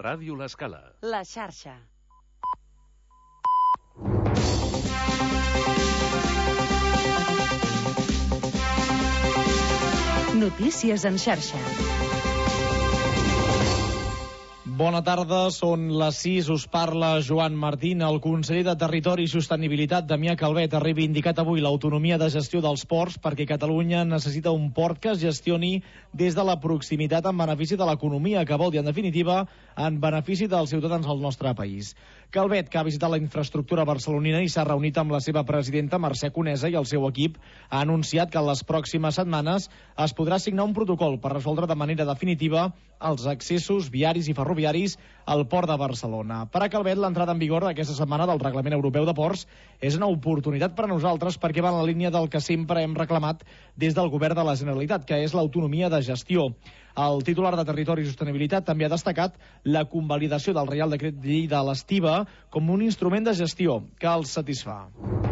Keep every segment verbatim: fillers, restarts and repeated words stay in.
Ràdio L'Escala. La xarxa. Notícies en xarxa. Bona tarda, són les sis, us parla Joan Martín. El conseller de Territori i Sostenibilitat, Damià Calvet, ha reivindicat avui l'autonomia de gestió dels ports perquè Catalunya necessita un port que es gestioni des de la proximitat en benefici de l'economia, que vol dir, en definitiva, en benefici dels ciutadans del nostre país. Calvet, que ha visitat la infraestructura barcelonina i s'ha reunit amb la seva presidenta Mercè Conesa i el seu equip, ha anunciat que en les pròximes setmanes es podrà signar un protocol per resoldre de manera definitiva els accessos viaris i ferroviaris al Port de Barcelona. Per a Calvet, l'entrada en vigor d'aquesta setmana del Reglament Europeu de Ports és una oportunitat per a nosaltres perquè va en la línia del que sempre hem reclamat des del govern de la Generalitat, que és l'autonomia de gestió. El titular de Territori i Sostenibilitat també ha destacat la convalidació del Reial Decret Llei de l'Estiba com un instrument de gestió que els satisfà.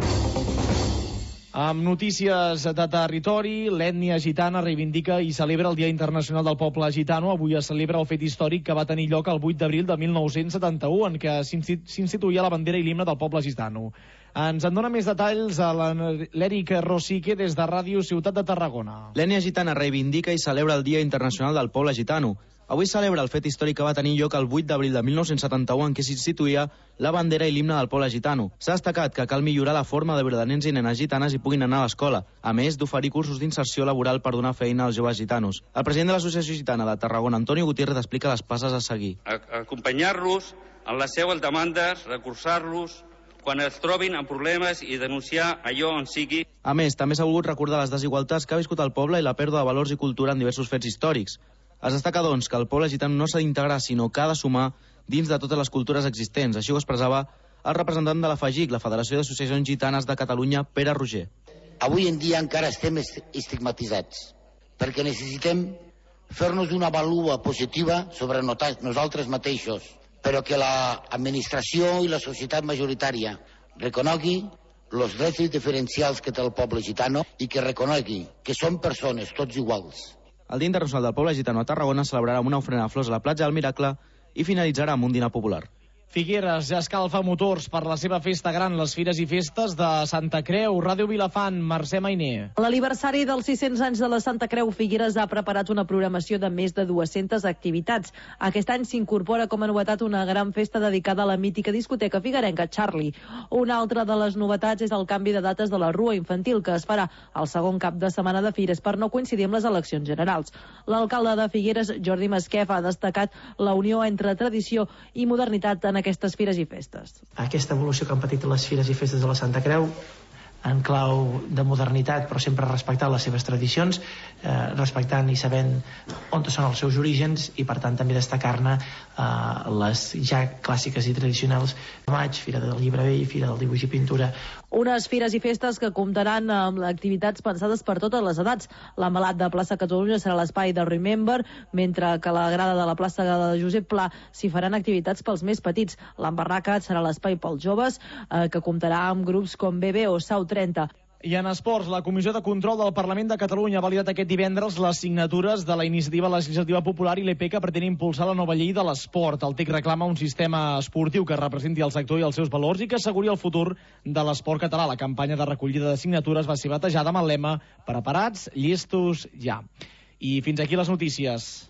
Amb notícies de territori, l'ètnia gitana reivindica i celebra el Dia Internacional del Poble Gitano. Avui es celebra el fet històric que va tenir lloc el vuit d'abril de mil nou-cents setanta-u, en què s'instituïa la bandera i l'himne del poble gitano. Ens en dona més detalls a l'Eric Rosique des de Ràdio Ciutat de Tarragona. L'ètnia gitana reivindica i celebra el Dia Internacional del Poble Gitano. Avui celebra el fet històric que va tenir lloc el vuit d'abril de mil nou-cents setanta-u, en què s'instituïa la bandera i l'himne del poble gitano. S'ha destacat que cal millorar la forma de viure de nens i nenes gitanes i puguin anar a l'escola, a més d'oferir cursos d'inserció laboral per donar feina als joves gitanos. El president de l'Associació Gitana de Tarragona, Antonio Gutiérrez, explica les passes a seguir. Acompanyar-los en les seues demandes, recolzar-los quan es trobin amb problemes i denunciar allò on sigui. A més, també s'ha volgut recordar les desigualtats que ha viscut el poble i la pèrdua de valors i cultura en diversos fets històrics. Es destaca, doncs, que el poble gitano no s'ha d'integrar, sinó que ha de sumar dins de totes les cultures existents. Així ho expressava el representant de la FAGIC, la Federació d'Associacions Gitanes de Catalunya, Pere Roger. Avui en dia encara estem estigmatitzats, perquè necessitem fer-nos una valua positiva sobre nosaltres mateixos, però que l'administració i la societat majoritària reconegui els drets diferencials que té el poble gitano i que reconegui que són persones tots iguals. El Dia Internacional del Poble Gitano a Tarragona celebrarà amb una ofrena de flors a la platja del Miracle i finalitzarà amb un dinar popular. Figueres ja escalfa motors per la seva festa gran, les Fires i Festes de Santa Creu. Ràdio Vilafant, Mercè Mainer. L'aniversari dels sis-cents anys de la Santa Creu, Figueres ha preparat una programació de més de dues-centes activitats. Aquest any s'incorpora com a novetat una gran festa dedicada a la mítica discoteca figuerenca Charlie. Una altra de les novetats és el canvi de dates de la Rua Infantil, que es farà el segon cap de setmana de Fires per no coincidir amb les eleccions generals. L'alcalde de Figueres, Jordi Masquef, ha destacat la unió entre tradició i modernitat en aquestes fires i festes. Aquesta evolució que han patit les fires i festes de la Santa Creu en clau de modernitat, però sempre respectant les seves tradicions, eh, respectant i sabent on són els seus orígens i per tant també destacar-ne eh, les ja clàssiques i tradicionals maig, Fira del Llibre Vell, Fira del Dibuix i Pintura. Unes fires i festes que comptaran amb activitats pensades per totes les edats. L'Envelat de Plaça Catalunya serà l'espai de Remember, mentre que a la grada de la plaça de Josep Pla s'hi faran activitats pels més petits. L'Embarraca serà l'espai pels joves, eh, que comptarà amb grups com B B o Sau trenta. I en esports, la Comissió de Control del Parlament de Catalunya ha validat aquest divendres les signatures de la Iniciativa Legislativa Popular i l'E P que pretén impulsar la nova llei de l'esport. El T E C reclama un sistema esportiu que representi el sector i els seus valors i que asseguri el futur de l'esport català. La campanya de recollida de signatures va ser batejada amb el lema "Preparats, llestos, ja". I fins aquí les notícies.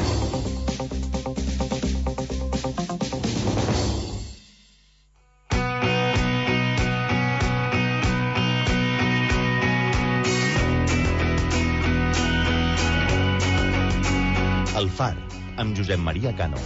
El Far, amb Josep Maria Cano.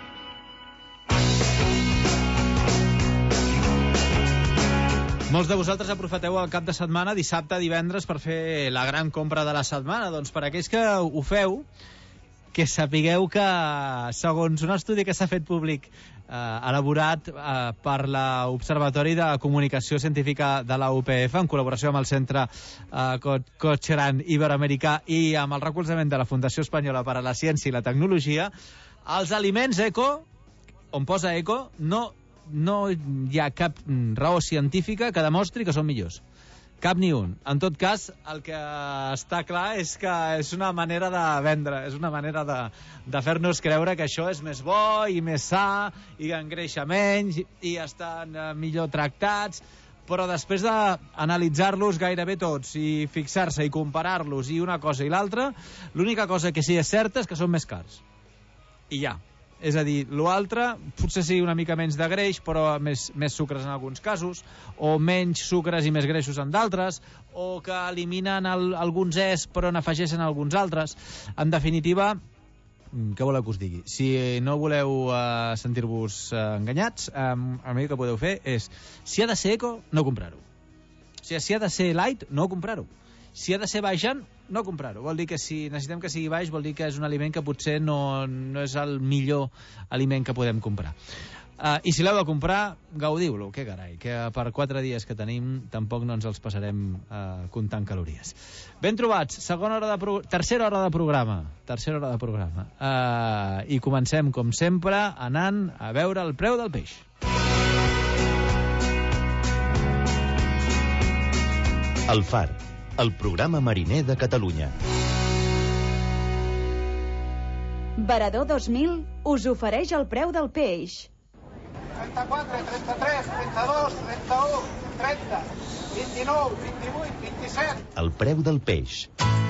Molts de vosaltres aprofiteu el cap de setmana, dissabte, divendres, per fer la gran compra de la setmana. Doncs per aquells que ho feu, que sapigueu que, segons un estudi que s'ha fet públic, eh, elaborat eh, per l'Observatori de Comunicació Científica de la U P F, en col·laboració amb el Centre eh, Cochrane Iberoamericà i amb el recolzament de la Fundació Espanyola per a la Ciència i la Tecnologia, els aliments eco, on posa eco, no, no hi ha cap raó científica que demostri que són millors. Cap ni un. En tot cas, el que està clar és que és una manera de vendre, és una manera de, de fer-nos creure que això és més bo i més sa, i engreixa menys, i estan millor tractats, però després d'analitzar-los gairebé tots i fixar-se i comparar-los i una cosa i l'altra, l'única cosa que sí és certa és que són més cars. I ja. És a dir, l'altre potser sigui una mica menys de greix, però més, més sucres en alguns casos, o menys sucres i més greixos en d'altres, o que eliminen el, alguns es però n'afegeixen alguns altres. En definitiva, què voleu que us digui? Si no voleu uh, sentir-vos uh, enganyats, um, el millor que podeu fer és, si ha de ser eco, no comprar-ho. O sigui, si ha de ser light, no comprar-ho. Si ha de ser baixant, no comprar-ho. Vol dir que si necessitem que sigui baix, vol dir que és un aliment que potser no, no és el millor aliment que podem comprar. Uh, I si l'heu de comprar, gaudiu-lo, que carai, que per quatre dies que tenim tampoc no ens els passarem uh, comptant calories. Ben trobats, segona hora de pro... tercera hora de programa, tercera hora de programa. Uh, I comencem, com sempre, anant a veure el preu del peix. El Far, el programa mariner de Catalunya. Varador dos mil us ofereix el preu del peix. trenta-quatre, trenta-tres, trenta-dos, trenta-u, trenta, vint-i-nou, vint-i-vuit, vint-i-set. El preu del peix.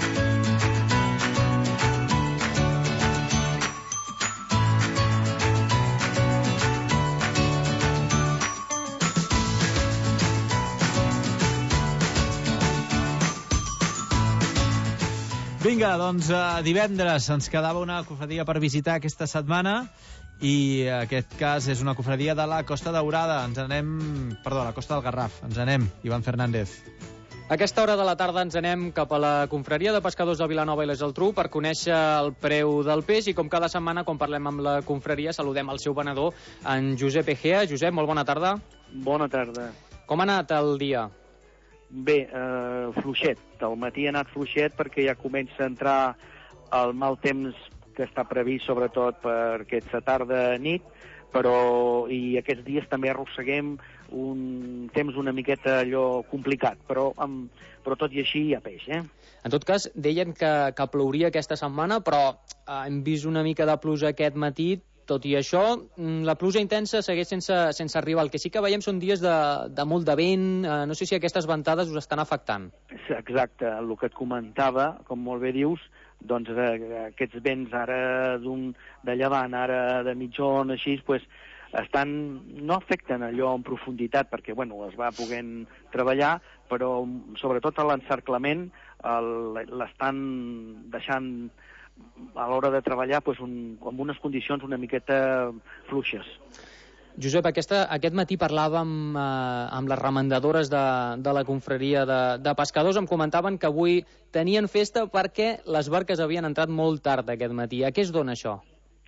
Vinga, doncs uh, divendres ens quedava una cofradia per visitar aquesta setmana i en aquest cas és una cofradia de la Costa Daurada. Ens anem... Perdó, la Costa del Garraf. Ens anem, Ivan Fernández. A aquesta hora de la tarda ens anem cap a la confraria de pescadors de Vilanova i la Geltrú per conèixer el preu del peix i com cada setmana quan parlem amb la confraria saludem el seu venedor, en Josep Egea. Josep, molt bona tarda. Bona tarda. Com ha anat el dia? Bé, eh, fluixet. Al matí ha anat fluixet perquè ja comença a entrar el mal temps que està previst sobretot per aquesta tarda nit, però i aquests dies també arrosseguem un temps una miqueta allò complicat, però, amb, però tot i així hi ha peix, eh? En tot cas, deien que, que plouria aquesta setmana, però eh, hem vist una mica de pluja aquest matí. Tot i això, la pluja intensa segueix sense, sense arribar. El que sí que veiem són dies de, de molt de vent. Eh, no sé si aquestes ventades us estan afectant. Exacte, el que et comentava, com molt bé dius, doncs eh, aquests vents ara d'un de llevant, ara de mitjon, així, pues, estan, no afecten allò en profunditat, perquè bueno, es va podent treballar, però sobretot a l'encerclament l'estan deixant a l'hora de treballar pues, un, amb unes condicions una miqueta fluixes. Josep, aquesta, aquest matí parlàvem eh, amb les remendadores de, de la confraria de, de pescadors. Em comentaven que avui tenien festa perquè les barques havien entrat molt tard aquest matí. A què es dona això?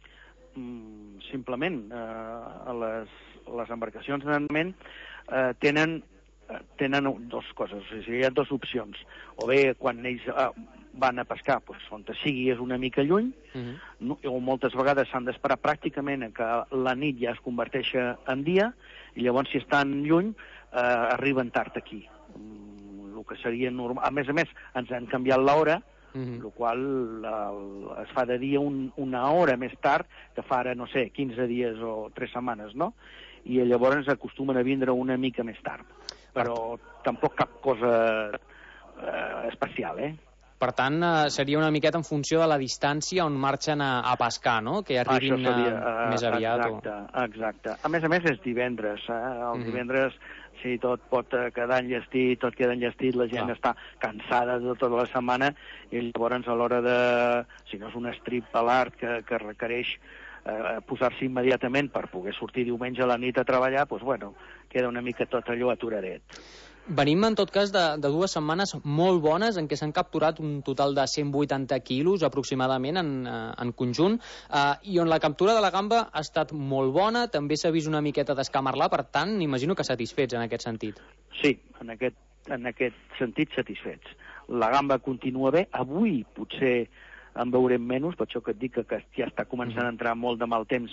Mm, simplement, eh, les, les embarcacions normalment eh, tenen, tenen dues coses, o sigui, hi ha dues opcions. O bé, quan ells eh, van a pescar, doncs, on sigui és una mica lluny, uh-huh. no, o moltes vegades s'han d'esperar pràcticament que la nit ja es converteix en dia, i llavors si estan lluny eh, arriben tard aquí. Mm, el que seria normal. A més a més, ens han canviat l'hora, uh-huh. el qual el, es fa de dia un, una hora més tard que fa ara, no sé, quinze dies o tres setmanes, no? I llavors ens acostumen a vindre una mica més tard. Però tampoc cap cosa eh, especial, eh? Per tant, eh, seria una miqueta en funció de la distància on marxen a, a pescar, no? Que arribin Això seria, uh, més aviat. Exacte, o... exacte. A més a més és divendres, eh? El mm-hmm. divendres, si tot pot quedar enllestit, tot queda enllestit, la gent ah. està cansada de tota la setmana, i llavors a l'hora de... Si no és un strip a l'art que, que requereix eh, posar-se immediatament per poder sortir diumenge a la nit a treballar, doncs bueno, queda una mica tot allò aturadet. Venim, en tot cas, de, de dues setmanes molt bones en què s'han capturat un total de cent vuitanta quilos aproximadament en, en conjunt, eh, i on la captura de la gamba ha estat molt bona, també s'ha vist una miqueta d'escamarlar, per tant, imagino que satisfets en aquest sentit. Sí, en aquest, en aquest sentit satisfets. La gamba continua bé, avui potser en veurem menys, per això que et dic que, que ja està començant a entrar molt de mal temps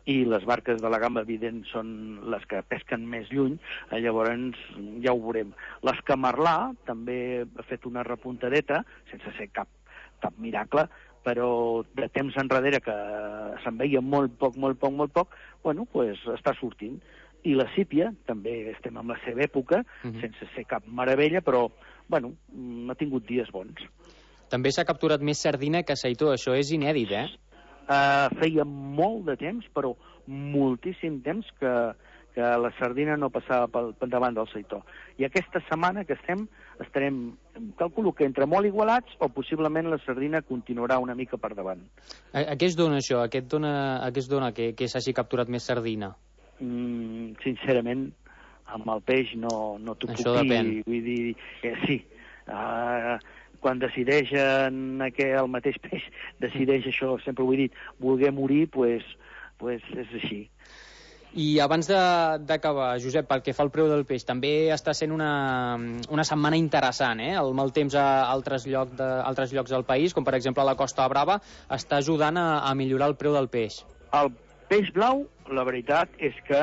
i les barques de la gamba, evident, són les que pesquen més lluny, eh, llavors ja ho veurem. L'Escamarlà també ha fet una repuntadeta, sense ser cap, cap miracle, però de temps enrere que se'n veia molt poc, molt poc, molt poc, bueno, pues està sortint. I la sípia, també estem en la seva època, uh-huh. sense ser cap meravella, però, bueno, ha tingut dies bons. També s'ha capturat més sardina que seitó, això és inèdit, eh? Uh, feia molt de temps, però moltíssim temps que, que la sardina no passava pel, pel davant del seitó. I aquesta setmana que estem, estarem, calculo que entre molt igualats o possiblement la sardina continuarà una mica per davant. A, a què es dona això? A què, et dona, a què es dona que, que s'hagi capturat més sardina? Mm, sincerament, amb el peix no, no t'ho puc dir. Vull dir, eh, sí, uh, quan decideixen que el mateix peix decideix això, sempre ho he dit, voler morir, pues, pues és així. I abans d'acabar, Josep, pel que fa al preu del peix, també està sent una, una setmana interessant, eh? El mal temps a altres, lloc de, altres llocs del país, com per exemple a la Costa Brava, està ajudant a, a millorar el preu del peix. El peix blau, la veritat és que,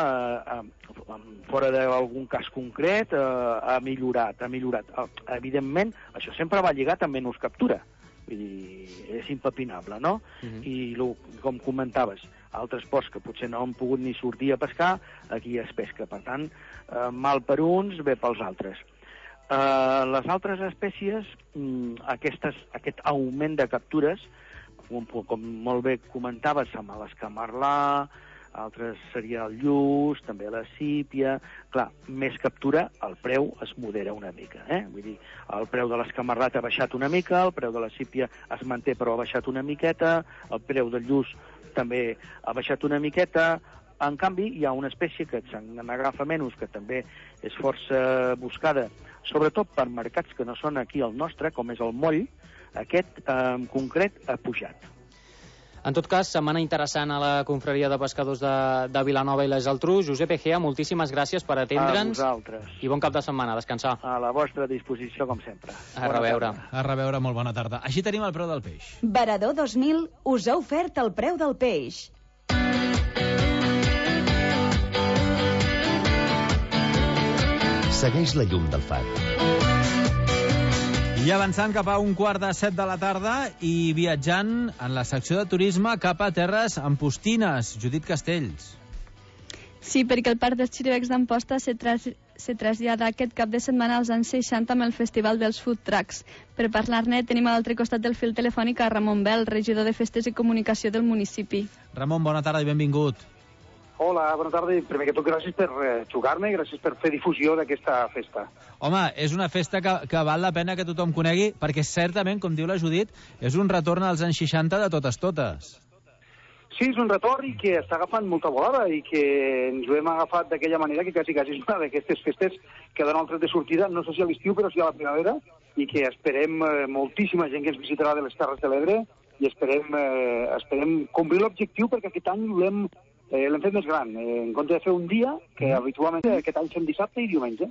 eh, fora d'algun cas concret, eh, ha millorat, ha millorat. Evidentment, això sempre va lligat amb menys captura. Vull dir, és impepinable, no? Uh-huh. I lo, com comentaves, altres ports que potser no han pogut ni sortir a pescar, aquí es pesca. Per tant, eh, mal per uns, bé pels altres. Eh, les altres espècies, aquestes, aquest augment de captures, com, com molt bé comentaves, amb l'escamarlà, altres seria el lluç, també la sípia. Clar, més captura, el preu es modera una mica, eh? Vull dir, el preu de l'escamarlat ha baixat una mica, el preu de la sípia es manté però ha baixat una miqueta, el preu del lluç també ha baixat una miqueta. En canvi, hi ha una espècie que se n'agafa menys, que també és força buscada, sobretot per mercats que no són aquí el nostre, com és el moll. Aquest, en concret, ha pujat. En tot cas, setmana interessant a la confraria de pescadors de, de Vilanova i la Geltrú. Josep Egea, moltíssimes gràcies per atendre'ns. A vosaltres. I bon cap de setmana, a descansar. A la vostra disposició, com sempre. A reveure. A reveure, molt bona tarda. Així tenim el preu del peix. Varador dos mil us ha ofert el preu del peix. Segueix la llum del far. I avançant cap a un quart de set de la tarda i viatjant en la secció de turisme cap a terres ampostines. Judit Castells. Sí, perquè el Parc dels Xiribecs d'Amposta se, tras, se trasllada aquest cap de setmana als anys seixanta amb el Festival dels Food Trucks. Per parlar-ne tenim a l'altre costat del fil telefònic a Ramon Bel, regidor de Festes i Comunicació del municipi. Ramon, bona tarda i benvingut. Hola, bona tarda. Primer que tot, gràcies per eh, jugar-me i gràcies per fer difusió d'aquesta festa. Home, és una festa que, que val la pena que tothom conegui, perquè certament, com diu la Judit, és un retorn als anys seixanta de totes totes. Sí, és un retorn i que està agafant molta volada i que ens ho hem agafat d'aquella manera que quasi, quasi és una d'aquestes festes que donen el tret de sortida, no sé si a l'estiu, però sí a la primavera, i que esperem eh, moltíssima gent que ens visitarà de les Terres de l'Ebre i esperem, eh, esperem complir l'objectiu perquè aquest any l'hem Eh, l'hem fet més gran, eh, en compte de fer un dia, que habitualment aquest any fem dissabte i diumenge.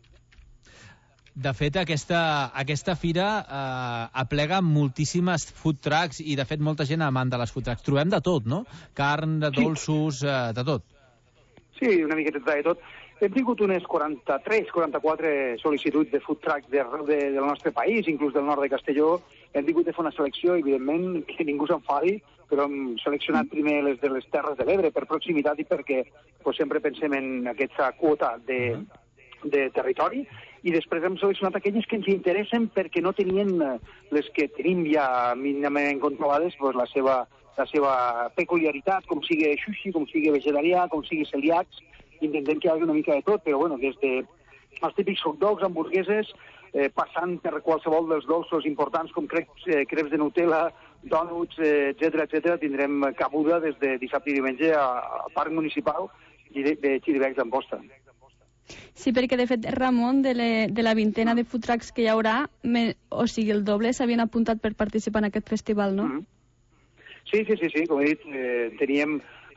De fet, aquesta, aquesta fira eh, aplega moltíssimes food trucks i, de fet, molta gent amant de les food trucks. Trobem de tot, no? Carn, de dolços, sí. eh, de tot. Sí, una miqueta de tot. Hem tingut unes quaranta-tres quaranta-quatre sol·licituds de food truck de, de, del nostre país, inclús del nord de Castelló. Hem tingut de fer una selecció, evidentment, que ningú s'enfadi, però hem seleccionat primer les de les Terres de l'Ebre per proximitat i perquè pues, sempre pensem en aquesta quota de, de territori, i després hem seleccionat aquelles que ens interessen perquè no tenien les que tenim ja mínimament controlades, pues, la, seva, la seva peculiaritat, com sigui sushi, com sigui vegetarià, com sigui celíacs. Intentem que hi hagi una mica de tot, però bueno, des de els típics hot dogs, hamburgueses, eh, passant per qualsevol dels dolços importants com creps, eh, creps de Nutella, dònuts, eh, etcètera, etcètera, tindrem cabuda des de dissabte i diumenge al Parc Municipal de, de Xiribecs d'Amposta. Sí, perquè de fet, Ramon, de, le, de la vintena de food trucks que hi haurà, me, o sigui, el doble s'havien apuntat per participar en aquest festival, no? Mm-hmm. Sí, sí, sí, sí, com he dit, eh, teníem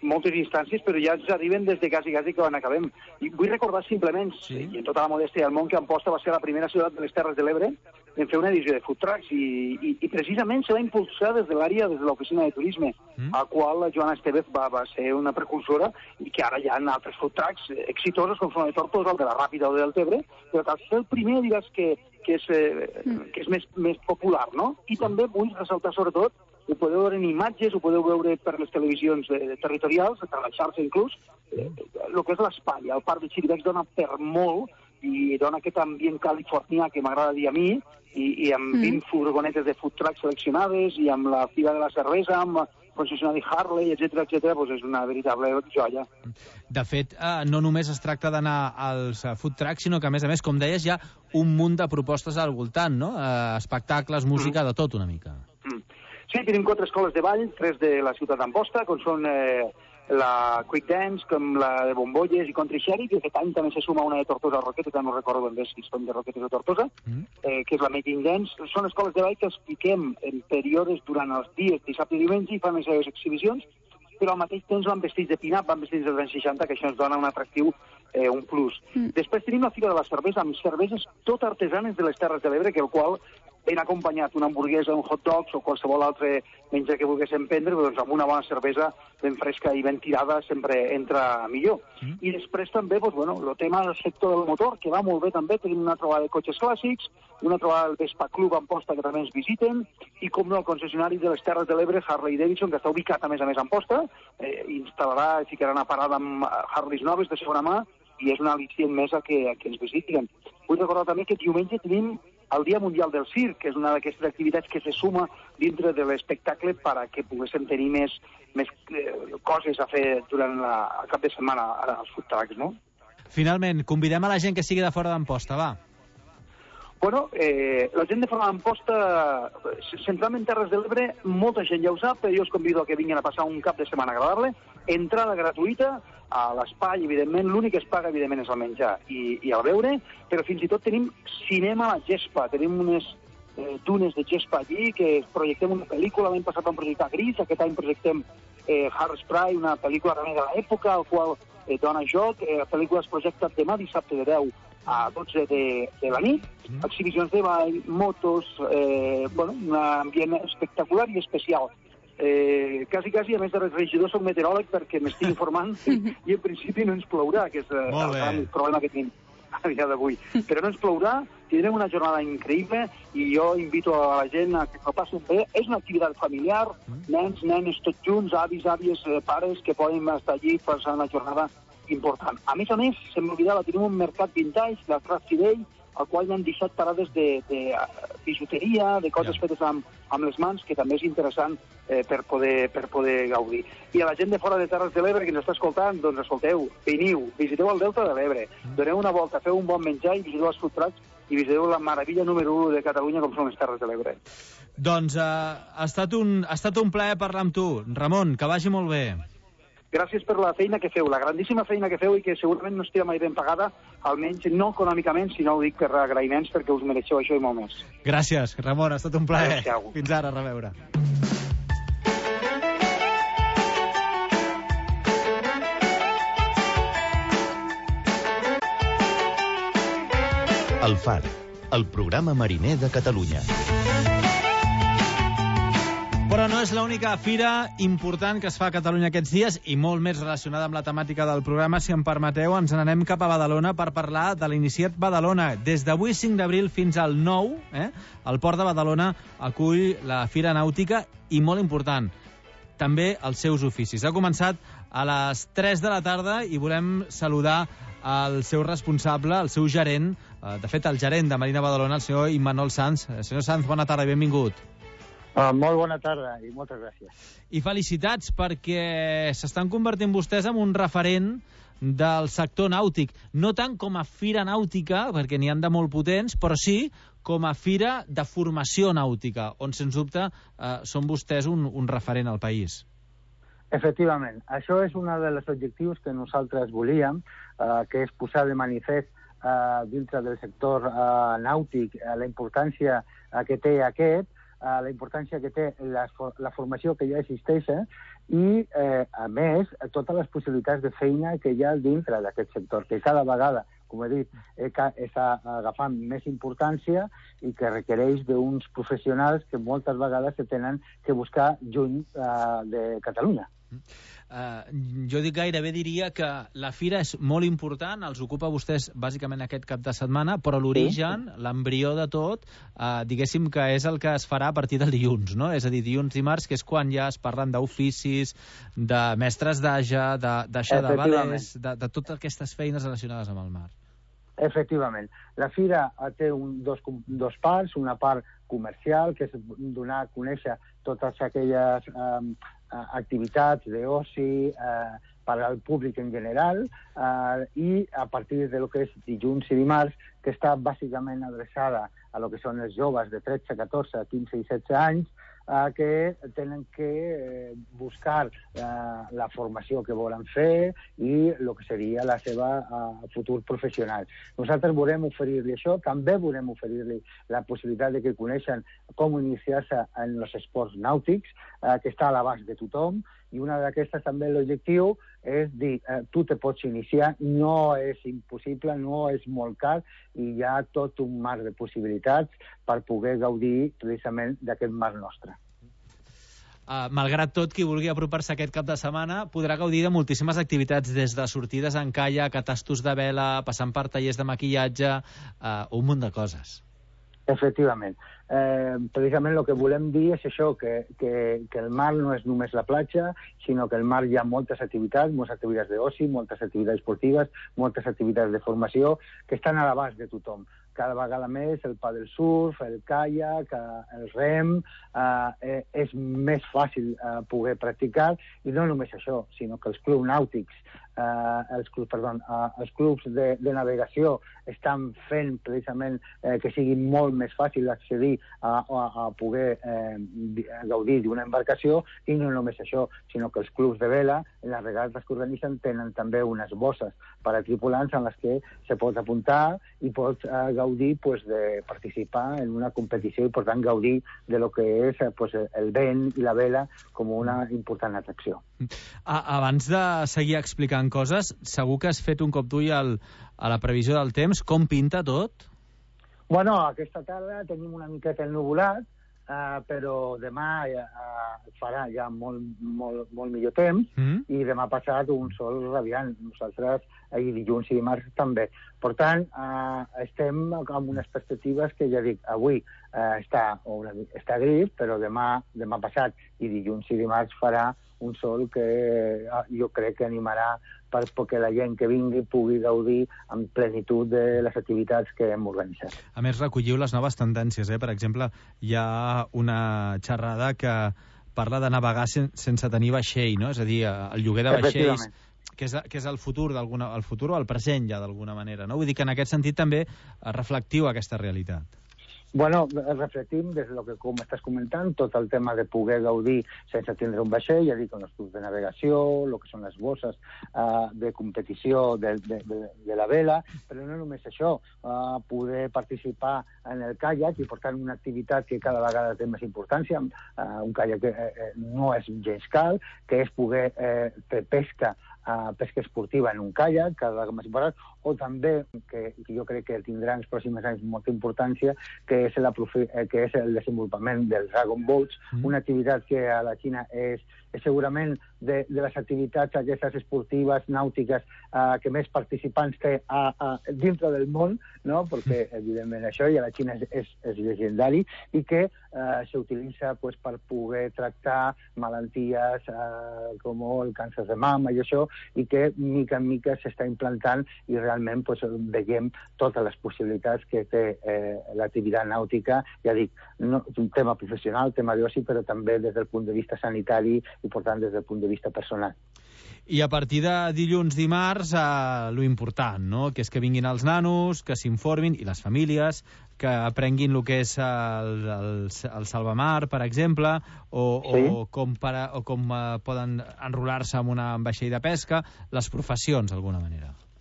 moltes instàncies, però ja ens arriben des de quasi, quasi quan acabem. I vull recordar simplement, sí. i en tota la modèstia del món, que Amposta va ser la primera ciutat de les Terres de l'Ebre en fer una edició de food trucks, i, i, i precisament se va impulsar des de l'àrea, des de l'oficina de turisme, mm. a qual la Joana Estevez va, va ser una precursora, i que ara hi ha altres food trucks exitosos, com són el de Tortosa, el de la Ràpida o del Tebre, però que al ser el primer, diràs que, que és, eh, que és més, més popular, no? I també vull ressaltar, sobretot, ho podeu veure en imatges, ho podeu veure per les televisions de, de territorials, per la xarxa inclús, eh, el que és l'espai. El parc de Xiribecs dona per molt, i dona aquest ambient californià que m'agrada dir a mi, i, i amb mm. vint furgonetes de food truck seleccionades, i amb la fila de la cervesa, amb concessionari Harley, etcètera, etcètera, doncs és una veritable joia. De fet, eh, no només es tracta d'anar als food trucks, sinó que, a més a més, com deies, hi ha un munt de propostes al voltant, no? Eh, espectacles, música, mm. de tot una mica. Mm. Sí, tenim quatre escoles de ball, tres de la ciutat d'Amposta, com són eh, la Quick Dance, com la de Bombolles i Country Sheriff, i aquest any també se suma una de Tortosa a Roquetes, que no recordo ben bé si són de Roquetes o Tortosa, mm. eh, que és la Making Dance. Són escoles de ball que expliquem en períodes durant els dies, dissabte i diumenge, i fan les seves exhibicions, però al mateix temps van vestits de pin-up, van vestits dels anys seixanta, que això ens dona un atractiu, eh, un plus. Mm. Després tenim la Fira de la Cervesa, amb cerveses tot artesanes de les Terres de l'Ebre, que el qual ben acompanyat una hamburguesa, un hot dogs o qualsevol altre menjar que volguéssim prendre, doncs amb una bona cervesa ben fresca i ben tirada sempre entra millor. Mm. I després també, doncs, bueno, el tema del sector del motor, que va molt bé també, tenim una trobada de cotxes clàssics, una trobada del Vespa Club Amposta, que també ens visiten, i com no, el concessionari de les Terres de l'Ebre, Harley Davidson, que està ubicat a més a més a Amposta, eh, instal·larà, ficarà una parada amb Harleys noves de segona mà, i és una al·licient més a que, a que ens visiten. Vull recordar també que diumenge tenim el Dia Mundial del Circ, que és una d'aquestes activitats que se suma dintre de l'espectacle per a que poguéssim tenir més, més eh, coses a fer durant la, el cap de setmana als food trucks, no? Finalment, convidem a la gent que sigui de fora d'Amposta, va. Bueno, eh, la gent de fora d'Amposta, centralment Terres de l'Ebre, molta gent ja ho sap, però jo us convido a que vinguin a passar un cap de setmana agradable, entrada gratuïta, a l'espai, evidentment, l'únic que es paga, evidentment, és el menjar i, i el beure, però fins i tot tenim cinema a la gespa, tenim unes eh, dunes de gespa allí, que projectem una pel·lícula, l'any passat vam projectar Gris, aquest any projectem eh, Hairspray, una pel·lícula també de l'època, al qual eh, dona joc, eh, la pel·lícula es projecta demà dissabte de deu a dotze de, de la nit, mm. exhibicions de ball, motos, eh, bueno, un ambient espectacular i especial. Eh, quasi, quasi, a més de regidor, soc meteoròleg perquè m'estic informant i en principi no ens plourà, que és eh, el gran problema que tenim a dia d'avui. Però no ens plourà, tindrem una jornada increïble i jo invito a la gent a que ho passin bé. És una activitat familiar, nens, nenes, tots junts, avis, àvies, eh, pares, que poden estar allí passant una jornada important. A més a més, se m'oblidava, tenim un mercat vintage, la Crafty Day, al qual hi ha disset parades de, de bijuteria, de coses yeah. fetes amb, amb les mans, que també és interessant eh, per, poder, per poder gaudir. I a la gent de fora de Terres de l'Ebre que ens està escoltant, doncs escolteu, veniu, visiteu el Delta de l'Ebre, mm. doneu una volta, feu un bon menjar i visiteu els food trucks i visiteu la meravella número u de Catalunya com són les Terres de l'Ebre. Doncs uh, ha, estat un, ha estat un plaer parlar amb tu. Ramon, que vagi molt bé. Gràcies per la feina que feu, la grandíssima feina que feu i que segurament no estigui mai ben pagada, almenys no econòmicament, sinó ho dic per agraïments perquè us mereixeu això i molt més. Gràcies, Ramon, ha estat un plaer. Adéu-siau. Fins ara, a reveure. El Far, el programa mariner de Catalunya. Però no és l'única fira important que es fa a Catalunya aquests dies i molt més relacionada amb la temàtica del programa. Si em permeteu, ens n'anem cap a Badalona per parlar de l'Iniciat Badalona. Des d'avui, cinc d'abril, fins al nou, eh, el Port de Badalona acull la Fira Nàutica i, molt important, també els seus oficis. Ha començat a les tres de la tarda i volem saludar el seu responsable, el seu gerent, de fet, el gerent de Marina Badalona, el senyor Immanol Sanz. Senyor Sanz, bona tarda i benvingut. Uh, molt bona tarda i moltes gràcies. I felicitats perquè s'estan convertint vostès en un referent del sector nàutic. No tant com a fira nàutica, perquè n'hi han de molt potents, però sí com a fira de formació nàutica, on, sens dubte, eh, són vostès un, un referent al país. Efectivament. Això és un dels objectius que nosaltres volíem, eh, que és posar de manifest eh, dintre del sector eh, nàutic eh, la importància eh, que té aquest, eh, la importància que té la, la formació que ja existeix eh, i, eh, a més, totes les possibilitats de feina que hi ha dintre d'aquest sector, que cada vegada, com he dit, està agafant més importància i que requereix d'uns professionals que moltes vegades se tenen que buscar lluny uh, de Catalunya. Uh, jo dic gairebé diria que la fira és molt important, els ocupa vostès bàsicament aquest cap de setmana, però l'origen, sí. l'embrió de tot, uh, diguéssim que és el que es farà a partir del dilluns, no? És a dir, dilluns, dimarts, que és quan ja es parlen d'oficis, de mestres d'Aja, de, d'aixà de balets, de, de totes aquestes feines relacionades amb el mar. Efectivament. La fira té un, dos, dos parts, una part comercial, que és donar a conèixer totes aquelles eh, activitats d'oci eh, per al públic en general, eh, i a partir de lo que és dilluns i dimarts, que està bàsicament adreçada a lo que són els joves de tretze, catorze, quinze i setze anys, eh, que tenen que eh, buscar eh, la formació que volen fer i el que seria la seva eh, futur professional. Nosaltres volem oferir-li això, també volem oferir-li la possibilitat de que coneixen com iniciar-se en els esports nàutics, eh, que està a l'abast de tothom, i una d'aquestes també l'objectiu és dir, eh, tu te pots iniciar, no és impossible, no és molt car, i hi ha tot un mar de possibilitats per poder gaudir precisament d'aquest mar nostre. Uh, malgrat tot, qui vulgui apropar-se aquest cap de setmana podrà gaudir de moltíssimes activitats, des de sortides en caiac, a tastos de vela, passant per tallers de maquillatge, uh, un munt de coses. Efectivament. Eh, precisament el que volem dir és això, que, que, que el mar no és només la platja, sinó que el mar hi ha moltes activitats, moltes activitats d'oci, moltes activitats esportives, moltes activitats de formació, que estan a l'abast de tothom. Cada vegada més el paddle surf, el caiac, el rem, eh, és més fàcil eh, poder practicar, i no només això, sinó que els clubs nàutics, eh, els, clubs, perdó, eh, els clubs de, de navegació estan fent precisament eh, que sigui molt més fàcil accedir a, a, a poder eh, gaudir d'una embarcació, i no només això, sinó que els clubs de vela, en les regates que organitzen, tenen també unes bosses per a tripulants en les que se pot apuntar i pot eh, gaudir pues, de participar en una competició i, per tant, gaudir de lo que és pues, el vent i la vela com una important atracció. Abans de seguir explicant coses, segur que has fet un cop d'ull al, a la previsió del temps. Com pinta tot? Bueno, aquesta tarda tenim una miqueta ennuvolat, uh, però demà uh, farà ja molt, molt, molt millor temps, mm. i demà passat un sol radiant. Nosaltres, ahir dilluns i dimarts també. Per tant, uh, estem amb unes perspectives que ja dic, avui uh, està, una, està gris, però demà, demà passat i dilluns i dimarts farà un sol que uh, jo crec que animarà perquè la gent que vingui pugui gaudir amb plenitud de les activitats que hem organitzat. A més, recolliu les noves tendències, eh? Per exemple, hi ha una xerrada que parla de navegar sen sense tenir vaixell, no? És a dir, el lloguer de vaixells, que és, que és el futur d'alguna, el futur o el present ja d'alguna manera, no? Vull dir que en aquest sentit també reflectiu aquesta realitat. Bueno, reflectim des del que com estàs comentant, tot el tema de poder gaudir sense tindre un vaixell, ja dic, amb els clubs de navegació, el que són les bosses uh, de competició de, de, de, de la vela, però no només això, uh, poder participar en el caiac, i per tant una activitat que cada vegada té més importància, uh, un caiac que uh, no és gens car, que és poder uh, fer pesca, Uh, pesca esportiva en un caiac, cada vegada més important, o també, que, que jo crec que tindrà en els pròxims anys molta importància, que és, la, que és el desenvolupament dels Dragon Boats, mm. una activitat que a la Xina és, és segurament de, de les activitats aquestes esportives, nàutiques, uh, que més participants té a, a, dintre del món, no? Perquè, evidentment, això i a la Xina és, és, és legendari, i que uh, s'utilitza pues, per poder tractar malalties uh, com el càncer de mama i això, i que mica en mica s'està implantant, i realment pues, veiem totes les possibilitats que té eh, l'activitat nàutica, ja dic, no, un tema professional, tema d'oci, però també des del punt de vista sanitari i, per tant, des del punt de vista personal. I a partir de dilluns, dimarts, eh, lo important, no? Que és que vinguin els nanos, que s'informin, i les famílies, que aprenguin el que és el, el, el salvamar, per exemple, o, sí. o com, para, o com uh, poden enrolar-se en un vaixell de pesca, les professions, d'alguna manera.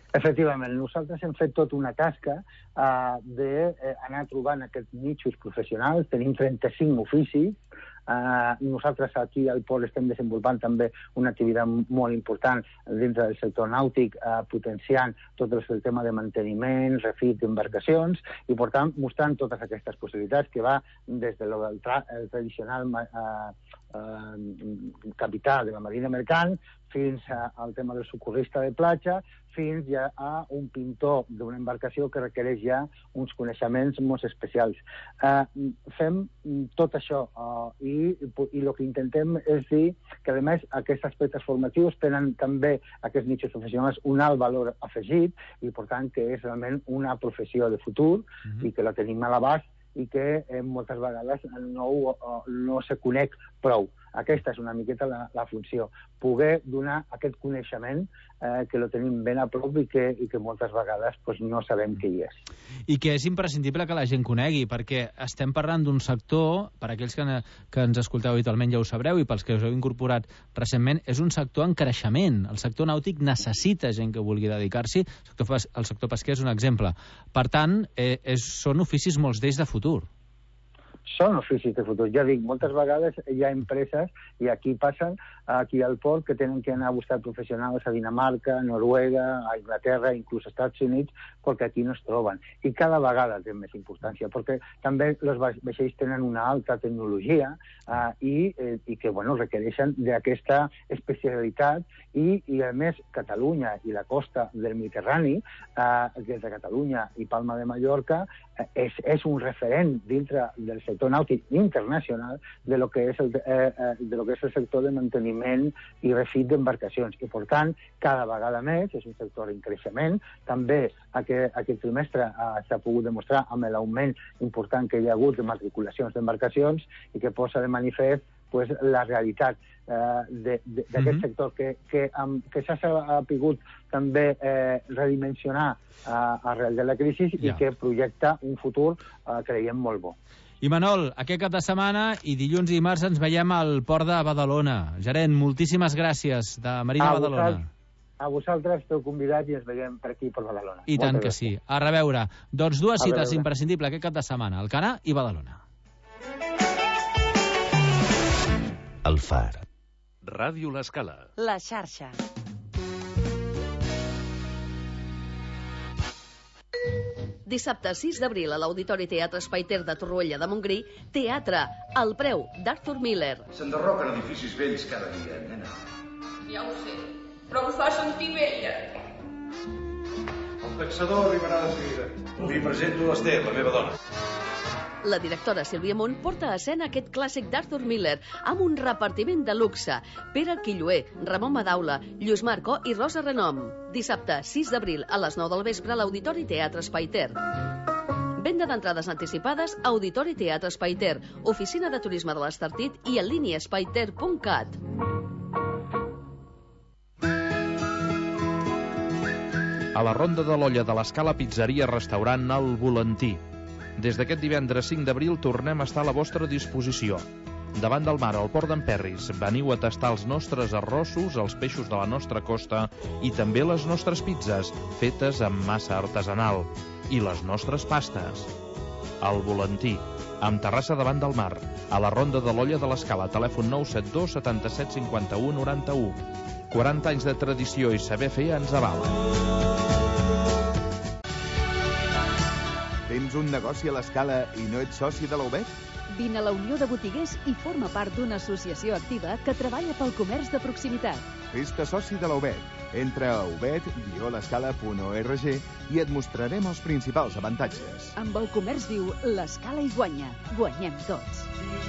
Efectivament, nosaltres hem fet tota una tasca uh, d'anar trobant aquests nichos professionals. Tenim trenta-cinc oficis. Uh, nosaltres aquí al Pol estem desenvolupant també una activitat molt important dintre del sector nàutic, uh, potenciant tot el tema de manteniment, refit d'embarcacions, i per tant mostrant totes aquestes possibilitats que va des del tra el tradicional uh, uh, capità de la marina mercant fins a, al tema del socorrista de platja, fins ja a un pintor d'una embarcació que requereix ja uns coneixements molt especials. Uh, fem tot això uh, i, i el que intentem és dir que, a més, aquests aspectes formatius tenen també aquests nichos professionals un alt valor afegit i, per tant, que és realment una professió de futur mm-hmm. i que la tenim a l'abast i que eh, moltes vegades no, no se conec prou. Aquesta és una miqueta la, la funció, poder donar aquest coneixement eh, que lo tenim ben a prop i que, i que moltes vegades pues, no sabem què hi és. I que és imprescindible que la gent conegui, perquè estem parlant d'un sector, per aquells que, que ens escolteu habitualment ja ho sabreu, i pels que us heu incorporat recentment, és un sector en creixement. El sector nàutic necessita gent que vulgui dedicar-s'hi. El sector, el sector pesquer és un exemple. Per tant, eh, és, són oficis molts d'ells de futur. Són oficis de futur. Ja dic, moltes vegades hi ha empreses, i aquí passen, aquí al port, que tenen que anar a buscar professionals a Dinamarca, a Noruega, a Inglaterra, inclús als Estats Units, perquè aquí no es troben. I cada vegada té més importància, perquè també els vaixells tenen una alta tecnologia eh, i, eh, i que bueno, requereixen d'aquesta especialitat i, i, a més, Catalunya i la costa del Mediterrani, eh, des de Catalunya i Palma de Mallorca, eh, és, és un referent dintre del sector nàutic internacional de lo que és el, eh, de lo que és el sector de manteniment i refit d'embarcacions. I, per tant, cada vegada més és un sector en creixement. També aquest, aquest trimestre eh, s'ha pogut demostrar amb l'augment important que hi ha hagut de matriculacions d'embarcacions i que posa de manifest pues, la realitat eh, d'aquest mm-hmm. sector que, que, um, que s'ha sapigut també eh, redimensionar eh, arrel de la crisi ja. I que projecta un futur, eh, creiem, molt bo. I Manol, aquest cap de setmana i dilluns i dimarts ens veiem al port de Badalona. Gerent, moltíssimes gràcies de Marina a Badalona. Vosaltres, a vosaltres esteu convidats i ens veiem per aquí per Badalona. I tant que sí. A reveure. Doncs dues cites imprescindibles aquest cap de setmana, Alcanar i Badalona. El Far. Ràdio L'Escala. La xarxa. Dissabte sis d'abril a l'Auditori Teatre Espai Ter de Torroella de Montgrí, teatre, El preu, d'Arthur Miller. S'enderroquen edificis vells cada dia, nena. Ja ho sé, però em fa sentir vella. El taxador arribarà de seguida. Li presento l'Ester, la meva dona. La directora Sílvia Munt porta a escena aquest clàssic d'Arthur Miller amb un repartiment de luxe. Pere Quilloé, Ramon Madaula, Lluís Marco i Rosa Renom. Dissabte sis d'abril a les nou del vespre a l'Auditori Teatre Espai Ter. Venda d'entrades anticipades a Auditori Teatre Espai Ter, Oficina de Turisme de l'Estartit i en línia espaiter punt cat. A la Ronda de l'Olla de l'Escala Pizzeria Restaurant El Volantí. Des d'aquest divendres cinc d'abril tornem a estar a la vostra disposició. Davant del mar, al port d'Emperris, veniu a tastar els nostres arrossos, els peixos de la nostra costa i també les nostres pizzas, fetes amb massa artesanal, i les nostres pastes. El Volantí, amb terrassa davant del mar, a la Ronda de l'Olla de l'Escala, telèfon nou set dos setanta-set cinquanta-u noranta-u. quaranta anys de tradició i saber fer ens avalen. Tens un negoci a l'Escala i no ets soci de la U B E T? Vine a la Unió de Botiguers i forma part d'una associació activa que treballa pel comerç de proximitat. Fes-te soci de la U B E T. Entra a u b e t guió l'escala punt org i et mostrarem els principals avantatges. Amb el comerç viu, l'Escala hi guanya. Guanyem tots.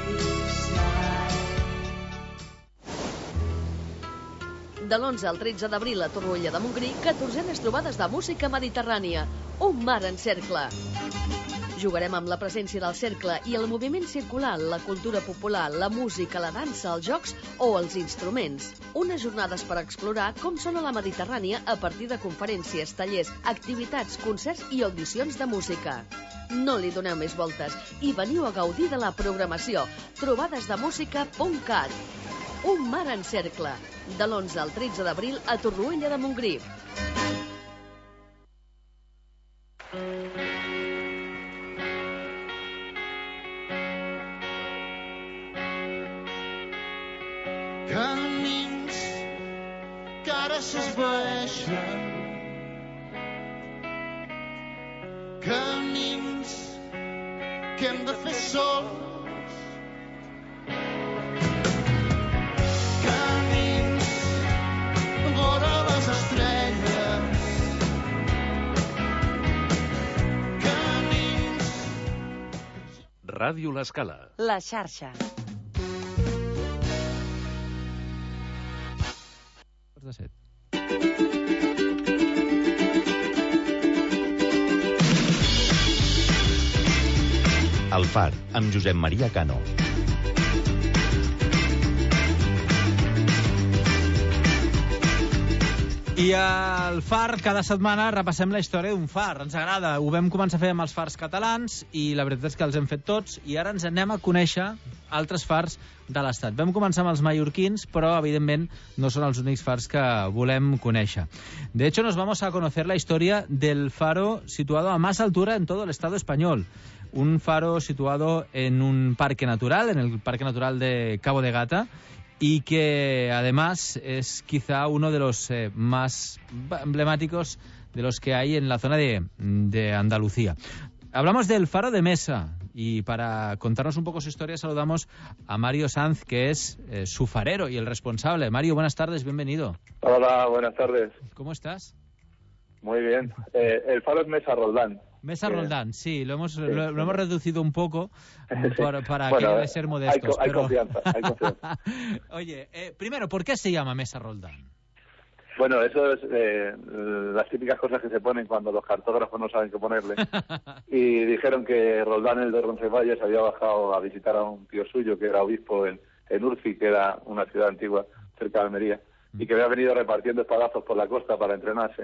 De l'onze al tretze d'abril a Torroella de Montgrí, catorzenes trobades de música mediterrània. Un mar en cercle. Jugarem amb la presència del cercle i el moviment circular, la cultura popular, la música, la dansa, els jocs o els instruments. Unes jornades per explorar com sona la Mediterrània a partir de conferències, tallers, activitats, concerts i audicions de música. No li doneu més voltes i veniu a gaudir de la programació. trobades de música punt cat. Un mar en cercle. De l'onze al tretze d'abril a Torroella de Montgrí. camins que ara s'esvaeixen, camins que hem de fer sols, camins vora les estrelles, camins... Ràdio L'Escala. La xarxa. De set. El Far, amb Josep Maria Cano. I al Far, cada setmana repassem la història d'un far. Ens agrada. Ho vam començar a fer amb els fars catalans i la veritat és que els hem fet tots i ara ens anem a conèixer altres fars de l'Estat. Vam començar amb els mallorquins, però evidentment no són els únics fars que volem conèixer. De hecho, nos vamos a conocer la historia del faro situado a más altura en todo el Estado español. Un faro situado en un parque natural, en el Parque Natural de Cabo de Gata, y que además es quizá uno de los eh, más emblemáticos de los que hay en la zona de, de Andalucía. Hablamos del faro de Mesa y para contarnos un poco su historia saludamos a Mario Sanz, que es eh, su farero y el responsable. Mario, buenas tardes, bienvenido. Hola, buenas tardes. ¿Cómo estás? Muy bien. Eh, el faro es Mesa Roldán. Mesa eh, Roldán, sí, lo hemos, sí, lo, lo hemos reducido un poco para, para bueno, que debe ser modestos. Hay, hay pero... confianza, hay confianza. Oye, eh, primero, ¿por qué se llama Mesa Roldán? Bueno, eso es eh, las típicas cosas que se ponen cuando los cartógrafos no saben qué ponerle. Y dijeron que Roldán, el de Roncesvalles, había bajado a visitar a un tío suyo que era obispo en, en Urfi, que era una ciudad antigua cerca de Almería, y que había venido repartiendo espadazos por la costa para entrenarse.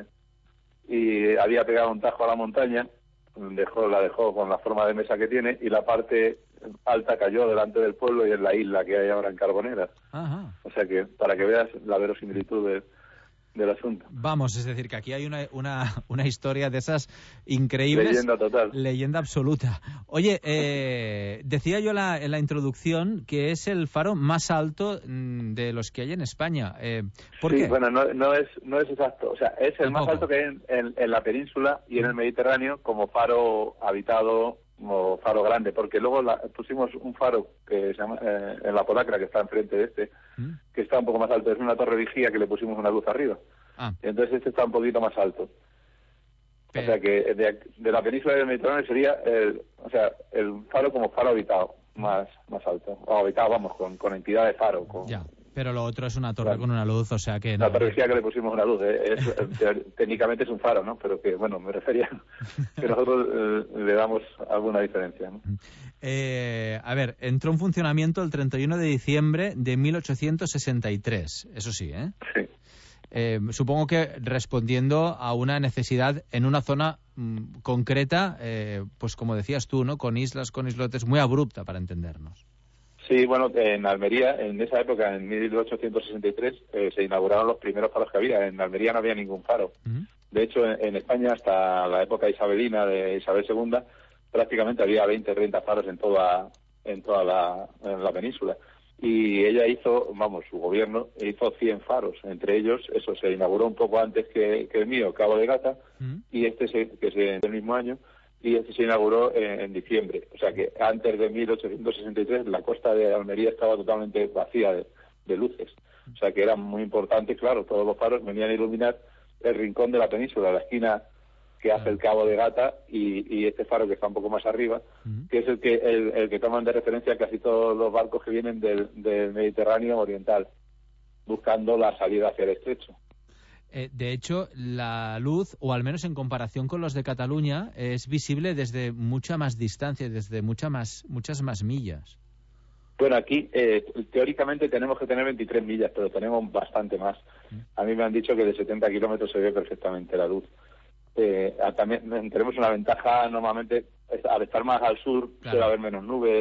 Y había pegado un tajo a la montaña, dejó, la dejó con la forma de mesa que tiene, y la parte alta cayó delante del pueblo y en la isla que hay ahora en Carboneras. Ajá. O sea que, para que veas la verosimilitud de, del asunto. Vamos, es decir, que aquí hay una, una, una historia de esas increíbles. Leyenda total. Leyenda absoluta. Oye, eh, decía yo la, en la introducción que es el faro más alto de los que hay en España. Eh, ¿Por sí, qué? bueno, no, no, es, no es exacto. O sea, es el Tampoco. más alto que hay en, en, en la península y en el Mediterráneo como faro habitado o faro grande, porque luego la, pusimos un faro que se llama eh, en la Polacra, que está enfrente de este, ¿Mm? que está un poco más alto. Es una torre vigía que le pusimos una luz arriba. Ah. Y entonces este está un poquito más alto. Pero... O sea que de, de la península del Mediterráneo sería el, o sea, el faro como faro habitado más más alto. O habitado, vamos, con, con entidad de faro. Con, ya. Pero lo otro es una torre claro. con una luz, o sea que... La no, torre vigía que le pusimos una luz, eh, es, es, técnicamente es un faro, ¿no? Pero que, bueno, me refería que nosotros eh, le damos alguna diferencia, ¿no? Eh, a ver, entró en funcionamiento el treinta y uno de diciembre de mil ochocientos sesenta y tres, eso sí, ¿eh? Sí. Eh, supongo que respondiendo a una necesidad en una zona mmm, concreta, eh, pues como decías tú, ¿no? Con islas, con islotes, muy abrupta para entendernos. Sí, bueno, en Almería, en esa época, en mil ochocientos sesenta y tres, eh, se inauguraron los primeros faros que había. En Almería no había ningún faro. Uh-huh. De hecho, en, en España, hasta la época isabelina de Isabel segunda, prácticamente había veinte, treinta faros en toda, en toda la, en la península. Y ella hizo, vamos, su gobierno hizo cien faros. Entre ellos, eso se inauguró un poco antes que, que el mío, Cabo de Gata, uh-huh. y este se, que se el mismo año, y este se inauguró en, en diciembre. O sea que antes de mil ochocientos sesenta y tres la costa de Almería estaba totalmente vacía de, de luces. O sea que era muy importante, claro, todos los faros venían a iluminar el rincón de la península, la esquina que hace el Cabo de Gata y, y este faro que está un poco más arriba, uh-huh. que es el que el, el que toman de referencia casi todos los barcos que vienen del, del Mediterráneo oriental, buscando la salida hacia el estrecho. Eh, de hecho, la luz, o al menos en comparación con los de Cataluña, es visible desde mucha más distancia, desde mucha más, muchas más millas. Bueno, aquí eh, teóricamente tenemos que tener veintitrés millas, pero tenemos bastante más. A mí me han dicho que de setenta kilómetros se ve perfectamente la luz. Eh, también tenemos una ventaja, normalmente, al estar más al sur, claro. suele haber menos nubes,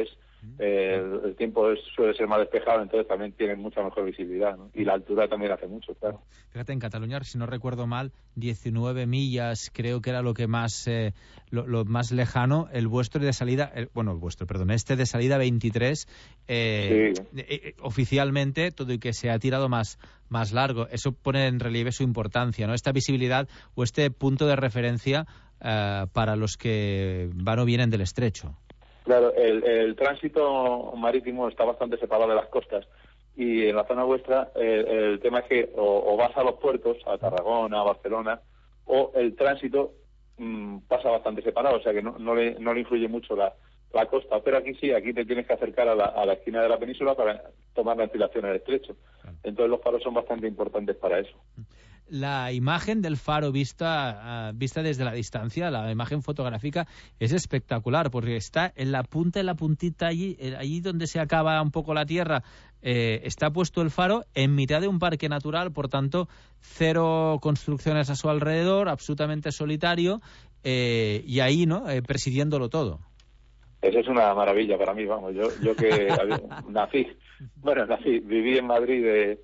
eh, el, el tiempo es, suele ser más despejado, entonces también tienen mucha mejor visibilidad, ¿no? Y la altura también hace mucho, claro. Fíjate, en Cataluña, si no recuerdo mal, diecinueve millas, creo que era lo que más eh, lo, lo más lejano. El vuestro de salida, el, bueno, el vuestro, perdón, este de salida veintitrés, eh, sí. eh, oficialmente, todo y que se ha tirado más, más largo. Eso pone en relieve su importancia, ¿no? Esta visibilidad o este punto de referencia eh, para los que van o vienen del estrecho. Claro, el, el tránsito marítimo está bastante separado de las costas y en la zona vuestra eh, el tema es que o, o vas a los puertos, a Tarragona, a Barcelona, o el tránsito mmm, pasa bastante separado, o sea que no, no, le, no le influye mucho la, la costa, pero aquí sí, aquí te tienes que acercar a la, a la esquina de la península para tomar la ventilación del estrecho. Entonces los faros son bastante importantes para eso. La imagen del faro vista, uh, vista desde la distancia, la imagen fotográfica, es espectacular porque está en la punta, en la puntita allí, allí donde se acaba un poco la tierra, eh, está puesto el faro en mitad de un parque natural, por tanto, cero construcciones a su alrededor, absolutamente solitario, eh, y ahí, ¿no?, eh, presidiéndolo todo. Eso es una maravilla para mí, vamos, yo, yo que nací, bueno, nací, viví en Madrid de,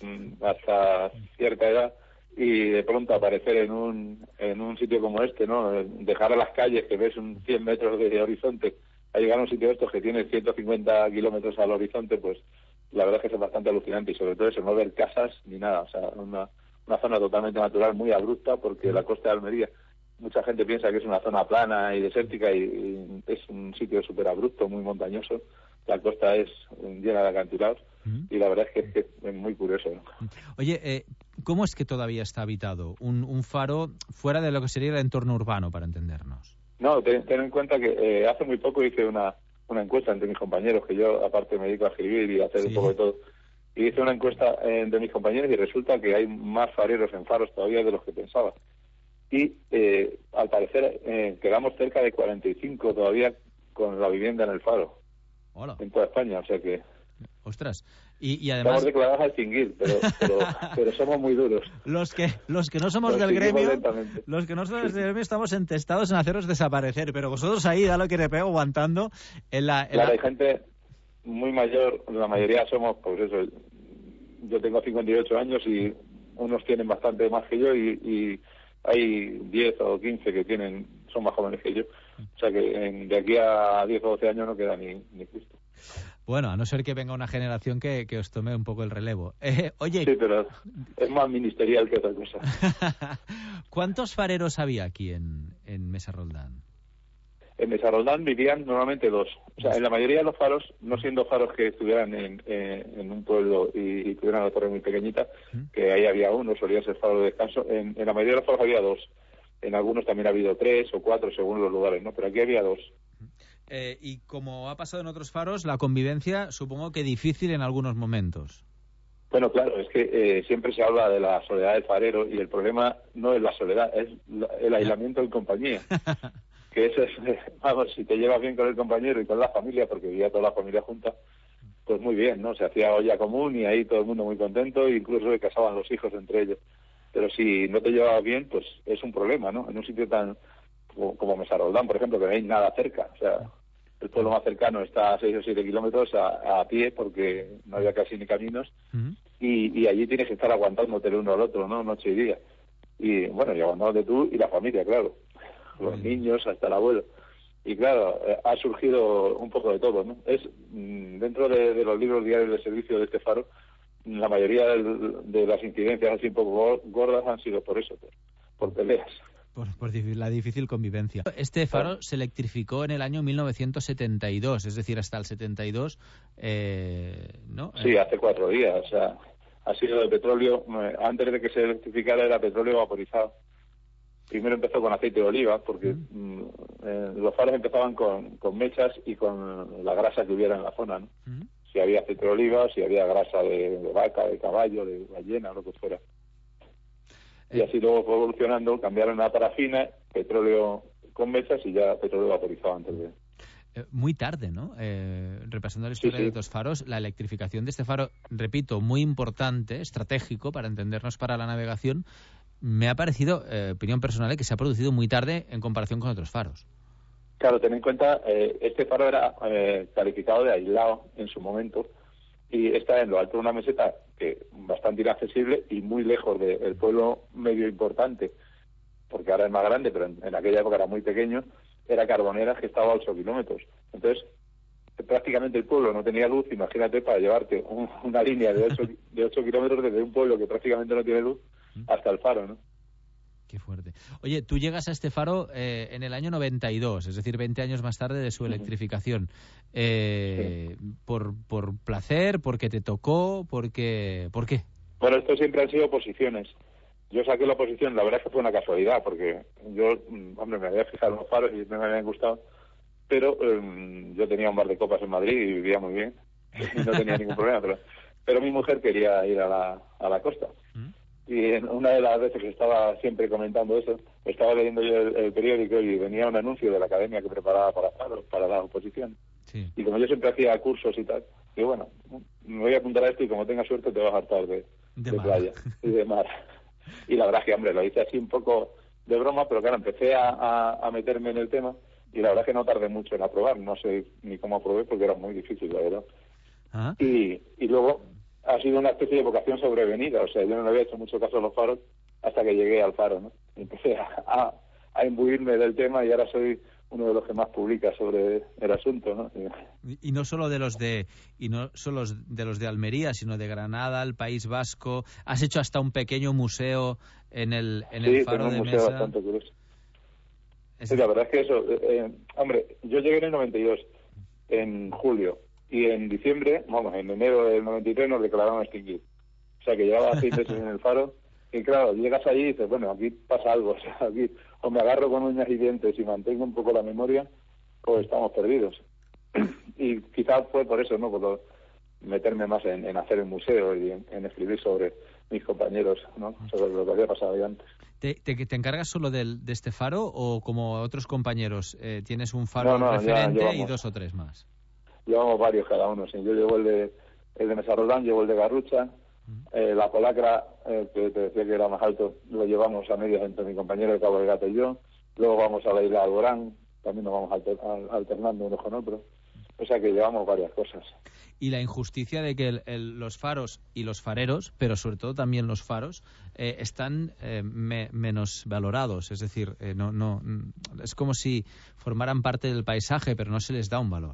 hasta cierta edad, y de pronto aparecer en un en un sitio como este, ¿no? Dejar a las calles que ves un cien metros de horizonte a llegar a un sitio de estos que tiene ciento cincuenta kilómetros al horizonte, pues la verdad es que es bastante alucinante y sobre todo eso, no ver casas ni nada, o sea, una, una zona totalmente natural, muy abrupta, porque la costa de Almería, mucha gente piensa que es una zona plana y desértica y, y es un sitio súper abrupto, muy montañoso. La costa es llena de acantilados y la verdad es que es, que es muy curioso, ¿no? Oye, eh, ¿cómo es que todavía está habitado un, un faro fuera de lo que sería el entorno urbano, para entendernos? No, ten, ten en cuenta que eh, hace muy poco hice una, una encuesta entre mis compañeros, que yo aparte me dedico a escribir y a hacer sí. un poco de todo, y hice una encuesta eh, entre mis compañeros y resulta que hay más fareros en faros todavía de los que pensaba. Y eh, al parecer eh, quedamos cerca de cuarenta y cinco todavía con la vivienda en el faro. Hola. En toda España, o sea que... Ostras, y, y además... Estamos declarados a extinguir, pero, pero, pero somos muy duros. Los que los que no somos Lo del gremio, lentamente. los que no somos del gremio estamos entestados en haceros desaparecer, pero vosotros ahí, da lo que te pego, aguantando en la... En claro, la... hay gente muy mayor, la mayoría somos, pues eso, yo tengo cincuenta y ocho años y unos tienen bastante más que yo y... y hay diez o quince que tienen son más jóvenes que yo, o sea que en, de aquí a diez o doce años no queda ni, ni Cristo. Bueno, a no ser que venga una generación que, que os tome un poco el relevo. Eh, oye, sí, pero es más ministerial que otra cosa. ¿Cuántos fareros había aquí en, en Mesa Roldán? En Mesa Roldán vivían normalmente dos. O sea, en la mayoría de los faros, no siendo faros que estuvieran en, eh, en un pueblo y, y tuvieran una torre muy pequeñita, ¿Mm? que ahí había uno, solía ser faro de descanso, en, en la mayoría de los faros había dos. En algunos también ha habido tres o cuatro según los lugares, ¿no? Pero aquí había dos. Eh, y como ha pasado en otros faros, la convivencia supongo que difícil en algunos momentos. Bueno, claro, es que eh, siempre se habla de la soledad del farero y el problema no es la soledad, es la, el aislamiento en compañía. Que eso es, vamos, si te llevas bien con el compañero y con la familia, porque vivía toda la familia junta, pues muy bien, ¿no? Se hacía olla común y ahí todo el mundo muy contento, e incluso se casaban los hijos entre ellos. Pero si no te llevabas bien, pues es un problema, ¿no? En un sitio tan como, como Mesa Roldán, por ejemplo, que no hay nada cerca, o sea, el pueblo más cercano está a seis o siete kilómetros a, a pie, porque no había casi ni caminos, uh-huh. y, y allí tienes que estar aguantándote el uno al otro, ¿no? Noche y día. Y bueno, y aguantándote tú y la familia, claro. Los niños hasta el abuelo. Y claro, eh, ha surgido un poco de todo, ¿no? Es mmm, dentro de, de los libros diarios de servicio de este faro, la mayoría del, de las incidencias así un poco gordas han sido por eso, por, por peleas. Por, por la difícil convivencia. Este faro claro. se electrificó en el año mil novecientos setenta y dos, es decir, hasta el setenta y dos, eh, ¿no? Sí, hace cuatro días, o sea, ha sido de petróleo, antes de que se electrificara era petróleo vaporizado. Primero empezó con aceite de oliva, porque mm. eh, los faros empezaban con, con mechas y con la grasa que hubiera en la zona, ¿no? Mm. Si había aceite de oliva, si había grasa de, de vaca, de caballo, de ballena, lo que fuera. Eh. Y así luego fue evolucionando, cambiaron a parafina, petróleo con mechas y ya petróleo vaporizado antes de... Eh, muy tarde, ¿no? Eh, repasando la historia sí, sí. de estos faros, la electrificación de este faro, repito, muy importante, estratégico para entendernos para la navegación, me ha parecido, eh, opinión personal, que se ha producido muy tarde en comparación con otros faros. Claro, ten en cuenta, eh, este faro era eh, calificado de aislado en su momento y está en lo alto de una meseta que bastante inaccesible y muy lejos del pueblo medio importante, porque ahora es más grande, pero en, en aquella época era muy pequeño, era Carboneras, que estaba a ocho kilómetros. Entonces, prácticamente el pueblo no tenía luz, imagínate, para llevarte un, una línea de ocho, de ocho kilómetros desde un pueblo que prácticamente no tiene luz hasta el faro, ¿no? Qué fuerte. Oye, tú llegas a este faro eh, en el año noventa y dos, es decir, veinte años más tarde de su electrificación. Eh, sí. por, ¿Por placer? ¿Porque te tocó? Porque, ¿Por qué? Bueno, esto siempre han sido oposiciones. Yo saqué la oposición, la verdad es que fue una casualidad, porque yo, hombre, me había fijado en los faros y me habían gustado, pero um, yo tenía un bar de copas en Madrid y vivía muy bien, y no tenía ningún problema, pero, pero mi mujer quería ir a la, a la costa. ¿Mm? Y en una de las veces que estaba siempre comentando eso, estaba leyendo yo el, el periódico y venía un anuncio de la academia que preparaba para faros, para la oposición. Sí. Y como yo siempre hacía cursos y tal, digo, bueno, me voy a apuntar a esto y como tenga suerte te vas a hartar de, de, de playa y de mar. Y la verdad es que, hombre, lo hice así un poco de broma, pero claro, empecé a, a, a meterme en el tema y la verdad es que no tardé mucho en aprobar, no sé ni cómo aprobé porque era muy difícil, la verdad. ¿Ah? Y, y luego ha sido una especie de vocación sobrevenida, o sea, yo no le había hecho mucho caso a los faros hasta que llegué al faro, ¿no? Y empecé a, a, a imbuirme del tema y ahora soy uno de los que más publica sobre el asunto, ¿no? Y, y no solo de los de y no solo de los de Almería, sino de Granada, el País Vasco. Has hecho hasta un pequeño museo en el en sí, el faro tengo de un museo Mesa. Bastante curioso. Es... Sí, la verdad es que eso, eh, hombre, yo llegué en el noventa y dos, en julio, y en diciembre, vamos, en enero del noventa y tres nos declararon extinguir. O sea que llevaba seis meses en el faro. Y claro, llegas allí y dices, bueno, aquí pasa algo, o sea, aquí o me agarro con uñas y dientes y mantengo un poco la memoria, o estamos perdidos. Y quizás fue por eso, ¿no? Por lo, meterme más en, en hacer el museo y en, en escribir sobre mis compañeros, ¿no? Sobre lo que había pasado ahí antes. ¿Te, te, te encargas solo del, de este faro o como otros compañeros eh, tienes un faro no, no, referente ya, y dos o tres más? Llevamos varios cada uno, sí. Yo llevo el de, el de Mesa Roldán, llevo el de Garrucha. Eh, la Polacra, eh, que te decía que era más alto, lo llevamos a medias entre mi compañero de Cabo del Gato y yo. Luego vamos a la isla de Alborán, también nos vamos alter, alternando uno con otro. O sea que llevamos varias cosas. Y la injusticia de que el, el, los faros y los fareros, pero sobre todo también los faros, eh, están eh, me, menos valorados. Es decir, eh, no, no, es como si formaran parte del paisaje, pero no se les da un valor.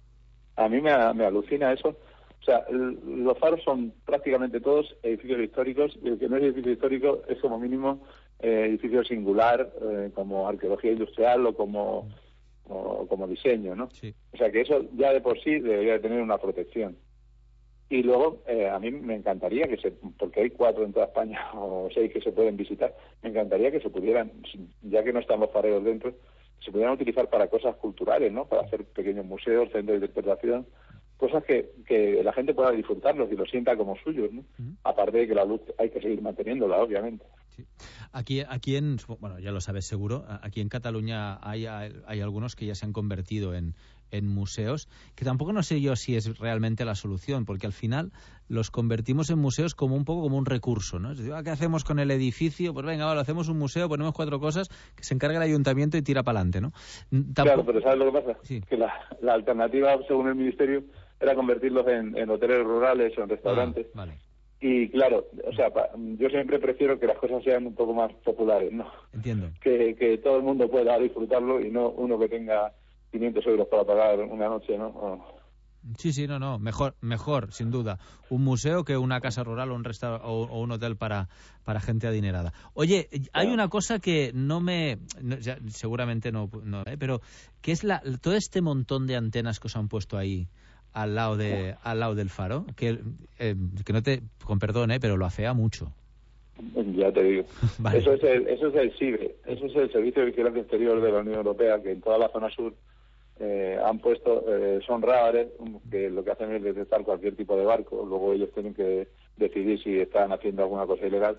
A mí me, me alucina eso. O sea, el, los faros son prácticamente todos edificios históricos, y el que no es edificio histórico es como mínimo eh, edificio singular, eh, como arqueología industrial o como, o, como diseño, ¿no? Sí. O sea, que eso ya de por sí debería de tener una protección. Y luego, eh, a mí me encantaría que se, porque hay cuatro en toda España, o seis que se pueden visitar, me encantaría que se pudieran, ya que no están los fareros dentro, se pudieran utilizar para cosas culturales, ¿no? Para hacer pequeños museos, centros de interpretación, cosas que, que la gente pueda disfrutarlos y lo sienta como suyos, ¿no? Uh-huh. Aparte de que la luz hay que seguir manteniéndola, obviamente. Sí. Aquí, aquí en, bueno, ya lo sabes seguro, aquí en Cataluña hay, hay algunos que ya se han convertido en, en museos, que tampoco no sé yo si es realmente la solución, porque al final los convertimos en museos como un poco como un recurso, ¿no? Es decir, ¿qué hacemos con el edificio? Pues venga, vale, hacemos un museo, ponemos cuatro cosas, que se encargue el ayuntamiento y tira para adelante, ¿no? Tampoco... Claro, pero ¿sabes lo que pasa? Sí. Que la, la alternativa, según el Ministerio, era convertirlos en, en hoteles rurales o en restaurantes. Ah, vale. Y claro, o sea, pa, yo siempre prefiero que las cosas sean un poco más populares, ¿no? Entiendo. Que, que todo el mundo pueda disfrutarlo y no uno que tenga quinientos euros para pagar una noche, ¿no? O... Sí, sí, no, no, mejor, mejor, sin duda, un museo que una casa rural o un restaur- o, o un hotel para, para gente adinerada. Oye, hay una cosa que no me, no, ya, seguramente no, no ¿eh? pero ¿qué es la, todo este montón de antenas que os han puesto ahí al lado de, al lado del faro? Que, eh, que no te, con perdón, ¿eh? pero lo afea mucho. Ya te digo. Vale. Eso es el, eso es el SIBE, eso es el Servicio de Vigilancia Exterior de la Unión Europea, que en toda la zona sur Eh, han puesto, eh, son radares que lo que hacen es detectar cualquier tipo de barco, luego ellos tienen que decidir si están haciendo alguna cosa ilegal,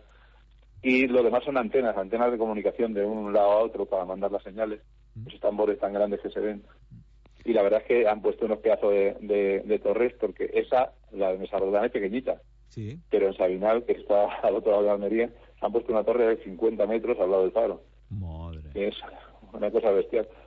y lo demás son antenas, antenas de comunicación de un lado a otro para mandar las señales, esos tambores tan grandes que se ven, y la verdad es que han puesto unos pedazos de, de, de torres, porque esa, la de Mesa Roldán, es pequeñita, sí. Pero en Sabinal, que está al otro lado de Almería, han puesto una torre de cincuenta metros al lado del faro. Madre. Que es una cosa bestial.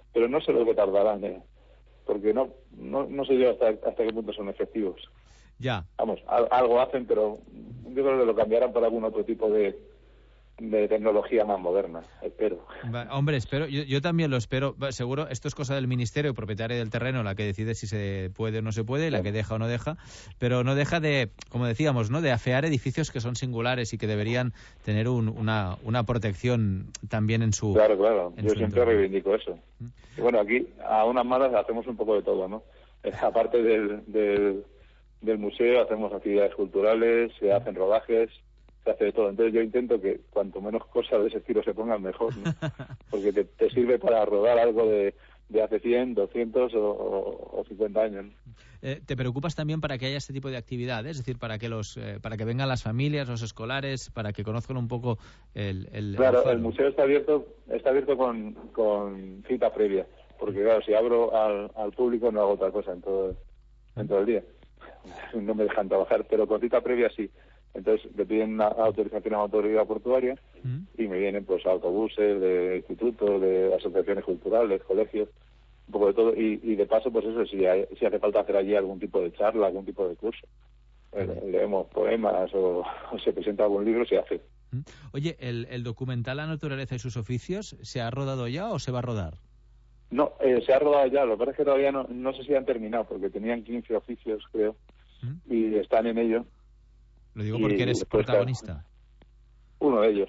pero no sé lo que tardarán, ¿eh? Porque no, no, no sé yo hasta, hasta qué punto son efectivos. Ya. Vamos, al, algo hacen, pero yo creo que lo cambiarán por algún otro tipo de, de tecnología más moderna, espero. Va, hombre, espero, yo, yo también lo espero. Va, seguro, esto es cosa del ministerio, propietario del terreno, la que decide si se puede o no se puede, la que deja o no deja, pero no deja de, como decíamos, ¿no?, de afear edificios que son singulares y que deberían tener un, una, una protección también en su... Claro, claro, yo siempre entorno. reivindico eso. Y bueno, aquí a unas malas hacemos un poco de todo, ¿no? Eh, aparte del, del, del museo, hacemos actividades culturales, se hacen rodajes, se hace de todo. Entonces yo intento que cuanto menos cosas de ese estilo se pongan, mejor, ¿no? Porque te, te sirve para rodar algo de, de hace cien, doscientos o, o, o cincuenta años, ¿no? Eh, ¿Te preocupas también para que haya este tipo de actividades? Es decir, para que los eh, para que vengan las familias, los escolares, para que conozcan un poco el... el claro, el, el museo está abierto está abierto con, con cita previa, porque claro, si abro al, al público no hago otra cosa en todo, en todo el día. No me dejan trabajar, pero con cita previa sí. Entonces me piden una autorización a la autoridad portuaria y me vienen pues autobuses de institutos, de asociaciones culturales, colegios, un poco de todo, y, y de paso pues eso, si, hay, si hace falta hacer allí algún tipo de charla, algún tipo de curso, eh, leemos poemas o, o se presenta algún libro, se hace. Oye, ¿el, el documental La naturaleza y sus oficios se ha rodado ya o se va a rodar? No, eh, se ha rodado ya, lo que pasa es que todavía no, no sé si han terminado, porque tenían quince oficios, creo, ¿Mm? y están en ello. Lo digo porque eres protagonista. Uno de ellos.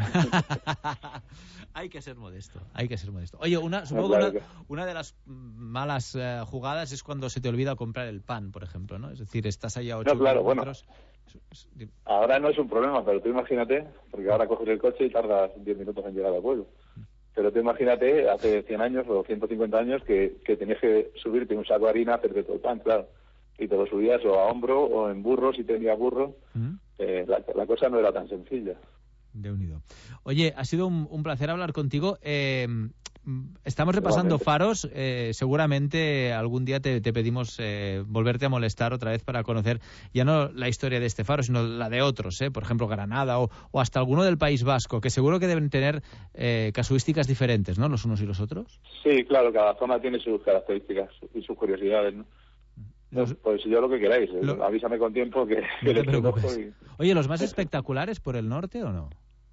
Hay que ser modesto, hay que ser modesto. Oye, una, supongo no, claro que una, una de las malas eh, jugadas es cuando se te olvida comprar el pan, por ejemplo, ¿no? Es decir, estás allá a ocho no, claro, kilómetros... Bueno, ahora no es un problema, pero tú imagínate, porque ahora coges el coche y tardas diez minutos en llegar al pueblo. Pero tú imagínate, hace cien años o ciento cincuenta años, que, que tenías que subirte un saco de harina, hacerte todo el pan, claro. Y te lo subías o a hombro o en burro, si tenía burro. ¿Mm? Eh, la, la cosa no era tan sencilla. De unido. Oye, ha sido un, un placer hablar contigo. Eh, estamos repasando faros. Eh, seguramente algún día te, te pedimos eh, volverte a molestar otra vez para conocer ya no la historia de este faro, sino la de otros, eh, por ejemplo Granada o, o hasta alguno del País Vasco, que seguro que deben tener eh, casuísticas diferentes, ¿no? Los unos y los otros. Sí, claro, cada zona tiene sus características y sus curiosidades, ¿no? Los... Pues yo lo que queráis, lo... avísame con tiempo que, no que te preocupes. Y... Oye, ¿los más espectaculares por el norte o no?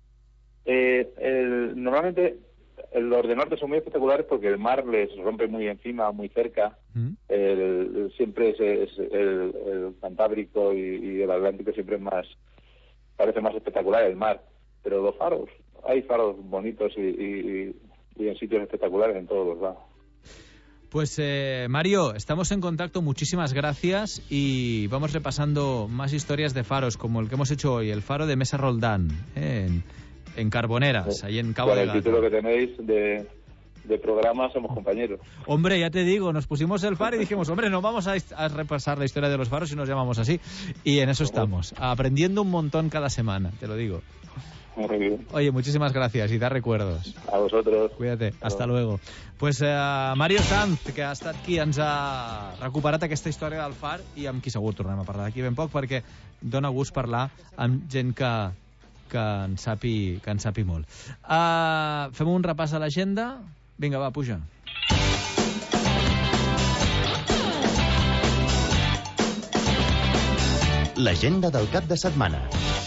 Eh, el, normalmente los del norte son muy espectaculares porque el mar les rompe muy encima, muy cerca. ¿Mm? El, el, siempre es, es el, el Cantábrico y, y el Atlántico siempre es más, parece más espectacular el mar. Pero los faros, hay faros bonitos y, y, y en sitios espectaculares en todos los lados. Pues eh, Mario, estamos en contacto, muchísimas gracias y vamos repasando más historias de faros como el que hemos hecho hoy, el faro de Mesa Roldán, eh, en, en Carboneras, ahí en Cabo Con de el Gata. título que tenéis de, de programa somos compañeros. Hombre, ya te digo, nos pusimos el faro y dijimos, hombre, no vamos a, a repasar la historia de los faros si nos llamamos así. Y en eso estamos, aprendiendo un montón cada semana, te lo digo. Muy bien. Oye, muchísimas gracias y da recuerdos. A vosotros. Cuídate, hasta luego. Pues eh, Mario Sanz, que ha estat qui ens ha recuperat aquesta història del far i amb qui segur tornem a parlar d'aquí ben poc perquè dona gust parlar amb gent que, que, en, sapi, que en sapi molt. Uh, fem un repàs a l'agenda. Vinga, va, puja. L'agenda del cap de setmana.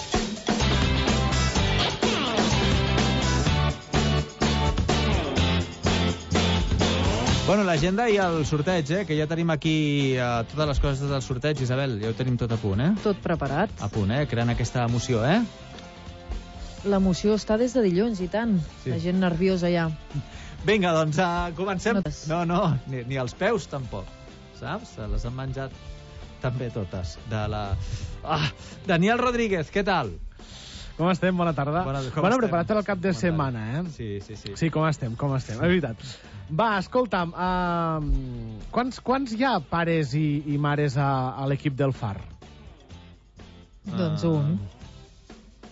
Bueno, l'agenda i el sorteig, eh? Que ja tenim aquí eh, totes les coses del sorteig. Isabel, ja ho tenim tot a punt, eh? Tot preparat. A punt, eh? Creant aquesta emoció, eh? L'emoció està des de dilluns, i tant. Sí. La gent nerviosa ja. Vinga, doncs uh, comencem. No, no, ni, ni els peus tampoc, saps? Se les han menjat també totes. De la... Ah, Daniel Rodríguez, què tal? Com estem? Bona tarda. Bona, com bueno, estem? Preparat per al cap de bona setmana, eh? Sí, sí, sí. Sí, com estem, com estem, és veritat. Va, escolta'm, uh, quants, quants hi ha pares i, i mares a, a l'equip del Far? Uh... Doncs un.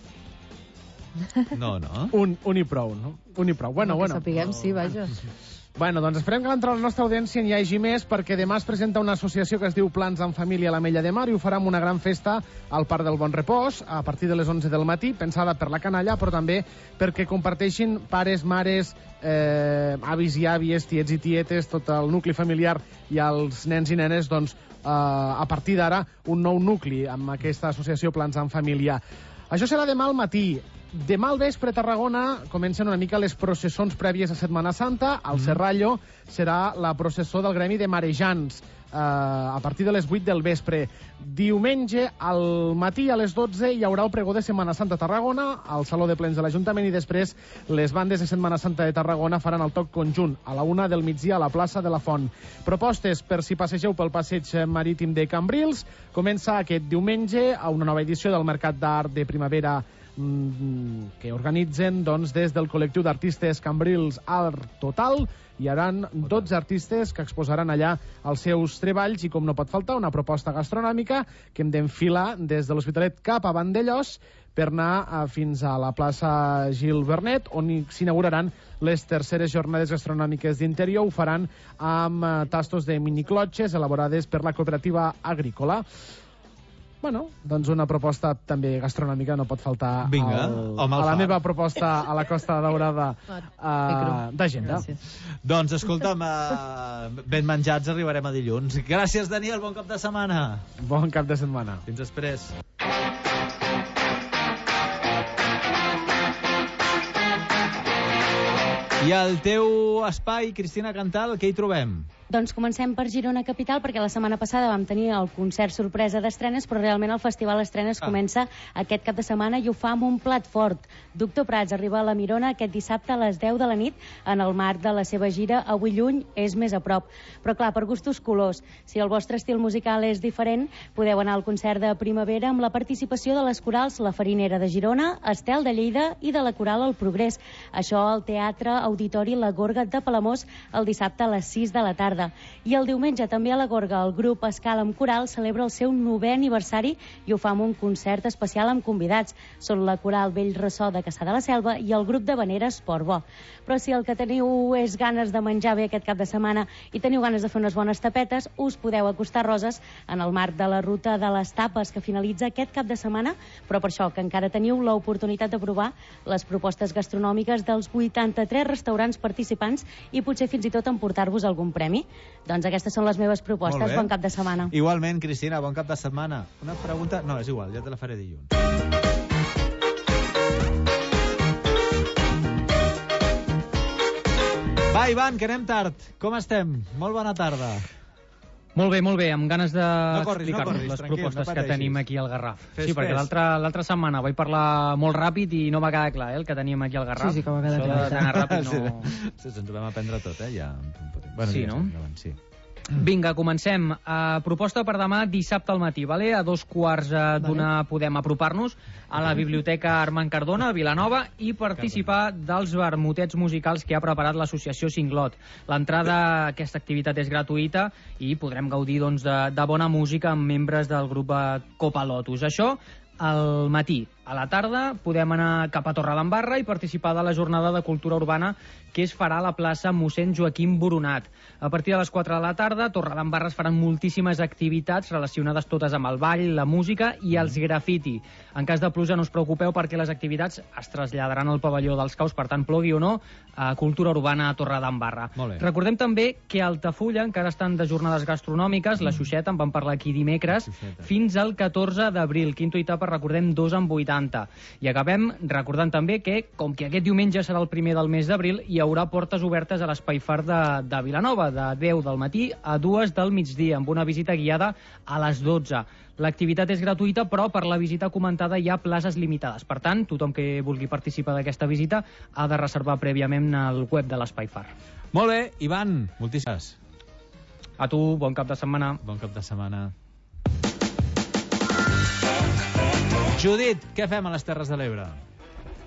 No, no. Un, un i prou, no? Un i prou. Bueno, no, bueno. Que sapiguem, sí, vaja. Bueno, doncs esperem que l'entre la nostra audiència n'hi hagi més, perquè demà es presenta una associació que es diu Plans en Família a l'Ametlla de Mar i ho farà amb una gran festa al Parc del Bon Repòs a partir de les onze del matí, pensada per la canalla, però també perquè comparteixin pares, mares, eh, avis i àvies, tiets i tietes, tot el nucli familiar i els nens i nenes, doncs, eh, a partir d'ara, un nou nucli amb aquesta associació Plans en Família. Això serà demà al matí. Demà al vespre a Tarragona comencen una mica les processons prèvies a Setmana Santa. Al Serrallo serà la processó del Gremi de Marejants eh, a partir de les vuit del vespre. Diumenge al matí a les dotze hi haurà el pregó de Setmana Santa a Tarragona al Saló de Plens de l'Ajuntament i després les bandes de Setmana Santa de Tarragona faran el toc conjunt a la una del migdia a la plaça de la Font. Propostes per si passegeu pel passeig marítim de Cambrils. Comença aquest diumenge a una nova edició del Mercat d'Art de Primavera que organitzen doncs, des del col·lectiu d'artistes Cambrils Art Total. Hi haurà dotze artistes que exposaran allà els seus treballs i, com no pot faltar, una proposta gastronòmica que hem d'enfilar des de l'Hospitalet cap a Vandellós per anar a, fins a la plaça Gil Vernet, on s'inauguraran les terceres jornades gastronòmiques d'interior. Ho faran amb eh, tastos de miniclotxes elaborades per la cooperativa agrícola. Bueno, doncs una proposta també gastronòmica no pot faltar Vinga, al, home, a la fa. meva proposta a la Costa Daurada uh, d'agenda. Doncs escolta'm, uh, ben menjats arribarem a dilluns. Gràcies, Daniel, bon cap de setmana. Bon cap de setmana. Fins després. I al teu espai, Cristina Cantal, què hi trobem? Doncs comencem per Girona Capital, perquè la setmana passada vam tenir el concert sorpresa d'estrenes, però realment el Festival Estrenes ah. comença aquest cap de setmana i ho fa amb un plat fort. Doctor Prats arriba a la Mirona aquest dissabte a les deu de la nit en el marc de la seva gira Avui lluny és més a prop. Però clar, per gustos colors. Si el vostre estil musical és diferent, podeu anar al concert de primavera amb la participació de les corals La Farinera de Girona, Estel de Lleida i de la coral El Progrés. Això al Teatre Auditori La Gorga de Palamós el dissabte a les sis de la tarda. I el diumenge també a la Gorga el grup Escala amb Coral celebra el seu novè aniversari i ho fa amb un concert especial amb convidats. Són la coral Vell Ressò de Caçà de la Selva i el grup de Veneres Port Bo. Però si el que teniu és ganes de menjar bé aquest cap de setmana i teniu ganes de fer unes bones tapetes, us podeu acostar a Roses en el marc de la ruta de les tapes que finalitza aquest cap de setmana, però per això que encara teniu l'oportunitat de provar les propostes gastronòmiques dels vuitanta-tres restaurants participants i potser fins i tot emportar-vos algun premi. Doncs aquestes són les meves propostes. Bon cap de setmana. Igualment, Cristina, bon cap de setmana. Una pregunta... No, és igual, ja te la faré dilluns. Va, Ivan, que anem tard. Com estem? Molt bona tarda. Molt bé, molt bé, amb ganes No corris, no d'explicar-nos corris, les tranquil, propostes no que pateixis. tenim aquí al Garraf. Fes, sí, perquè fes. l'altra l'altra setmana vaig parlar molt ràpid i no va quedar clar, eh, el que teníem aquí al Garraf. Sí, sí que va quedar Això clar. de- d'anar ràpid no... Sí, ens ho vam aprendre tot, eh, ja. Bueno, Sí, ja, no? endavant, sí. Vinga, comencem. Uh, proposta per demà dissabte al matí, vale? A dos quarts uh, d'una podem apropar-nos a la Biblioteca Armand Cardona, a Vilanova, i participar dels vermutets musicals que ha preparat l'associació Singlot. L'entrada a aquesta activitat és gratuïta i podrem gaudir doncs, de, de bona música amb membres del grup eh, Copa Lotus. Això al matí. A la tarda podem anar cap a Torredembarra i participar de la jornada de cultura urbana que es farà a la plaça mossèn Joaquim Boronat. A partir de les quatre de la tarda, a Torredembarra es faran moltíssimes activitats relacionades totes amb el ball, la música i els grafiti. En cas de pluja no us preocupeu perquè les activitats es traslladaran al pavelló dels Caus, per tant, plogui o no, a cultura urbana a Torredembarra. Molt bé. Recordem també que a Altafulla encara estan de jornades gastronòmiques, la Xuxeta, en vam parlar aquí dimecres, fins al catorze d'abril. Quinto i tapa, recordem, dos amb vuitanta. I acabem recordant també que, com que aquest diumenge serà el primer del mes d'abril, hi haurà portes obertes a l'Espai Far de, de Vilanova, de deu del matí a dues del migdia, amb una visita guiada a les dotze. L'activitat és gratuïta, però per la visita comentada hi ha places limitades. Per tant, tothom que vulgui participar d'aquesta visita ha de reservar prèviament al web de l'Espai Far. Molt bé, Ivan, moltíssimes. A tu, bon cap de setmana. Bon cap de setmana. Judit, què fem a les Terres de l'Ebre?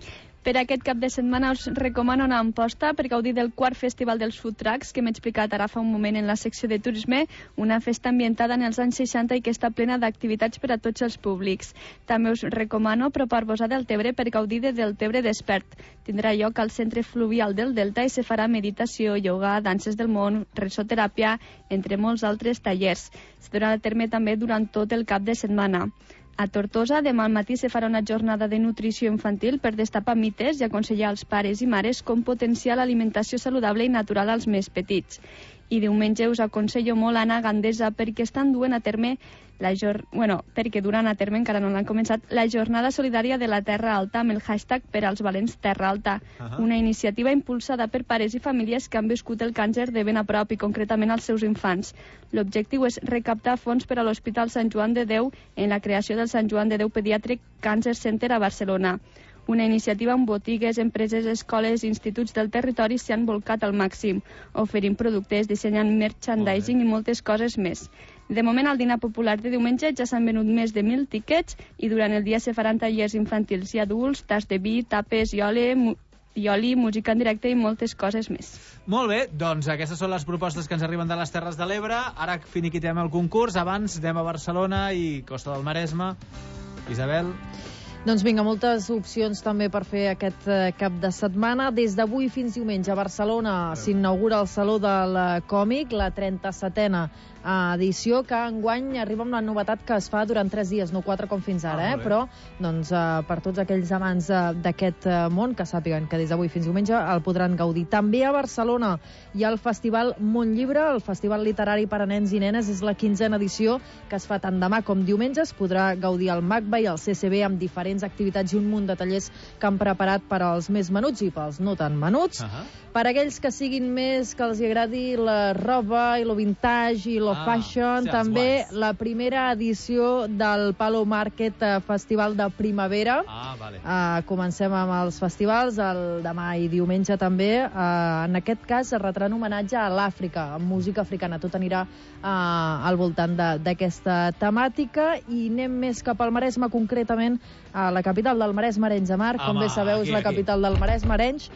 Per aquest cap de setmana us recomano una Amposta per gaudir del quart Festival dels Food Trucks que m'he explicat ara fa un moment en la secció de turisme, una festa ambientada en els anys seixanta i que està plena d'activitats per a tots els públics. També us recomano apropar-vos a Deltebre per gaudir de Deltebre Despert. Tindrà lloc al centre fluvial del Delta i se farà meditació, ioga, danses del món, risoteràpia, entre molts altres tallers. Es durà a terme també durant tot el cap de setmana. A Tortosa, demà al matí se farà una jornada de nutrició infantil per destapar mites i aconsellar als pares i mares com potenciar l'alimentació saludable i natural als més petits. I diumenge us aconsello molt anar a Gandesa perquè estan duent a terme la jor... bueno, perquè duran a terme, encara no l'han començat, la jornada solidària de la Terra Alta amb el hashtag per als valents Terra Alta, uh-huh. una iniciativa impulsada per pares i famílies que han viscut el càncer de ben a prop i concretament als seus infants. L'objectiu és recaptar fons per a l'Hospital Sant Joan de Déu en la creació del Sant Joan de Déu Pediatric Cancer Center a Barcelona. Una iniciativa on botigues, empreses, escoles i instituts del territori s'hi han volcat al màxim, oferint productes, dissenyant merchandising i moltes coses més. De moment, al dinar popular de diumenge ja s'han venut més de mil tiquets i durant el dia se faran tallers infantils i adults, tas de vi, tapes i oli, i oli, música en directe i moltes coses més. Molt bé, doncs aquestes són les propostes que ens arriben de les Terres de l'Ebre. Ara finiquitem el concurs. Abans anem a Barcelona i Costa del Maresme. Isabel... Doncs vinga, moltes opcions també per fer aquest cap de setmana. Des d'avui fins diumenge a Barcelona s'inaugura el Saló del Còmic, la trenta-setena edició, que enguany arriba amb la novetat que es fa durant tres dies, no quatre com fins ara, eh? Però doncs, per tots aquells amants d'aquest món que sàpiguen que des d'avui fins diumenge el podran gaudir. També a Barcelona hi ha el Festival Montllibre, el Festival Literari per a Nens i Nenes, és la quinzena edició que es fa tant demà com diumenge. Es podrà gaudir al MACBA i al C C B amb diferents activitats i un munt de tallers que han preparat per als més menuts i pels no tan menuts. Uh-huh. Per aquells que siguin més, que els agradi la roba i lo vintage i lo ah, fashion, sí, també guais. La primera edició del Palo Market Festival de Primavera. Ah, vale. Uh, comencem amb els festivals, el demà i diumenge també. Uh, en aquest cas es retrà en homenatge a l'Àfrica, amb música africana. Tot anirà uh, al voltant d'aquesta temàtica i anem més cap al Maresme, concretament a la capital del Maresme, Arenys de Mar. Com Home, bé sabeu, aquí, és la aquí. capital del Maresme, Arenys.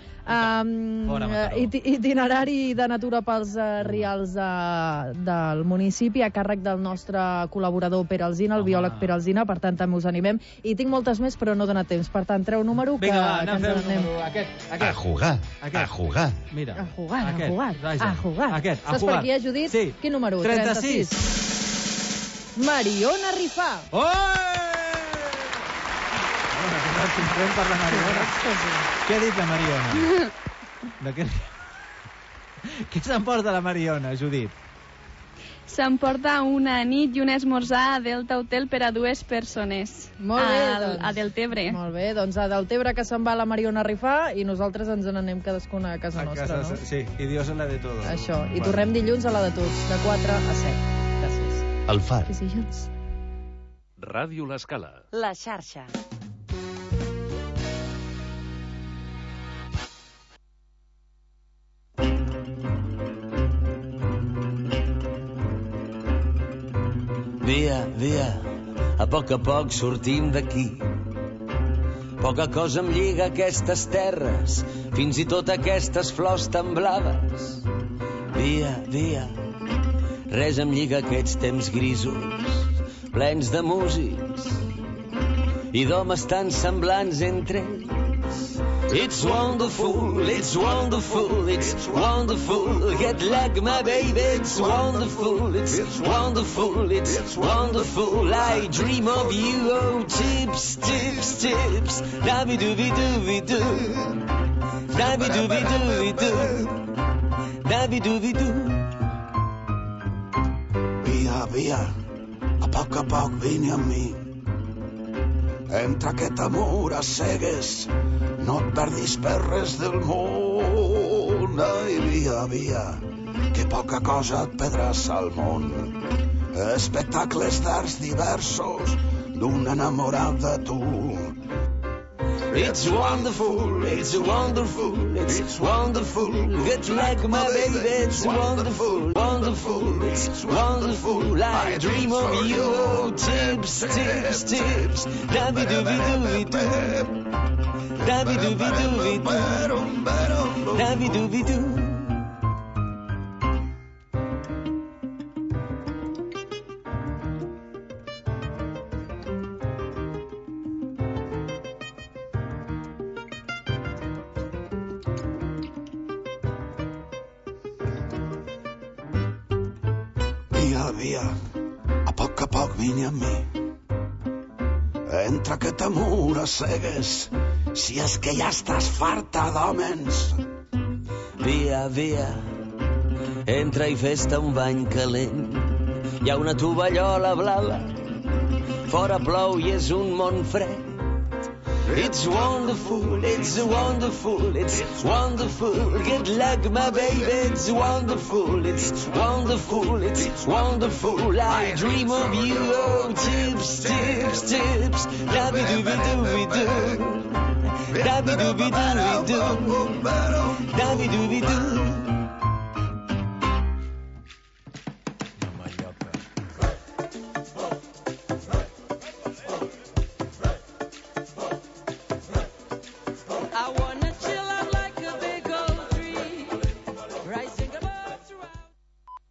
Um, iti itinerari de natura pels uh, rials uh, del municipi a càrrec del nostre col·laborador Pere Alsina, el Home. biòleg Pere Alsina, per tant també us animem, i tinc moltes més però no dona temps, per tant treu número. Vinga, que, va, que ens anem. Aquest, aquest. A jugar, aquest. a jugar. Mira, a jugar, aquest. a jugar, Raja. a jugar. Aquest, a Saps jugar. per aquí, eh, Judit? Sí. Quin número? trenta-sis. Mariona Rifà. Oh! Bueno, per la Mariona. Què ha dit la Mariona? De què... Què s'emporta la Mariona, Judit? S'emporta una nit i un esmorzar a Delta Hotel per a dues persones. Molt bé, a, doncs. A Deltebre. Molt bé, doncs a Deltebre que se'n va la Mariona Rifà i nosaltres ens n'anem cadascuna a casa a nostra, casa, no? Sí, i Dios en la de todo. Això, i bueno. Tornem dilluns a la de tots, de quatre a set. Gràcies. El Far. Fins dilluns. Ràdio L'Escala. La xarxa. Via, via, a poc a poc sortim d'aquí. Poca cosa em lliga aquestes terres, fins i tot aquestes flors tan blaves. Via, via, res em lliga aquests temps grisos, plens de músics i d'homes tan semblants entre ells. It's wonderful, it's wonderful, it's wonderful. Get like my baby, it's wonderful, it's wonderful, it's wonderful. I dream of you, oh, chips, chips, chips. Dabby-dooby-dooby-doo, dabby-dooby-dooby-doo, dabby-dooby-doo. Via, via, a poc a poc vine amb mi. Entre aquest amor a cegues, no et perdis per res del món. Ai, via, via, que poca cosa et perdràs al món. Espectacles d'arts diversos d'un enamorat de tu. It's wonderful, it's wonderful, it's wonderful. Get like my baby, it's wonderful, wonderful, it's wonderful. I dream of you, oh, tips, tips, tips. Dabby dooby dooby doo. Dabby dooby dooby doo. Dabby dooby doo. Via, via, a poc a poc vine amb mi. Entra que t'amor cegues, si és que ja estàs farta d'hòmens. Via, via, entra i fes-te un bany calent. Hi ha una tovallola blava, fora plou i és un món fred. It's wonderful, it's wonderful, it's wonderful. Get like my baby, it's wonderful, it's wonderful, it's wonderful. I dream of you, oh, tips, tips, tips. Dabby dooby dooby doo. Dabby dooby dooby doo. Dabby dooby doo.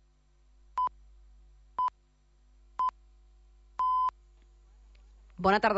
Bona tarda.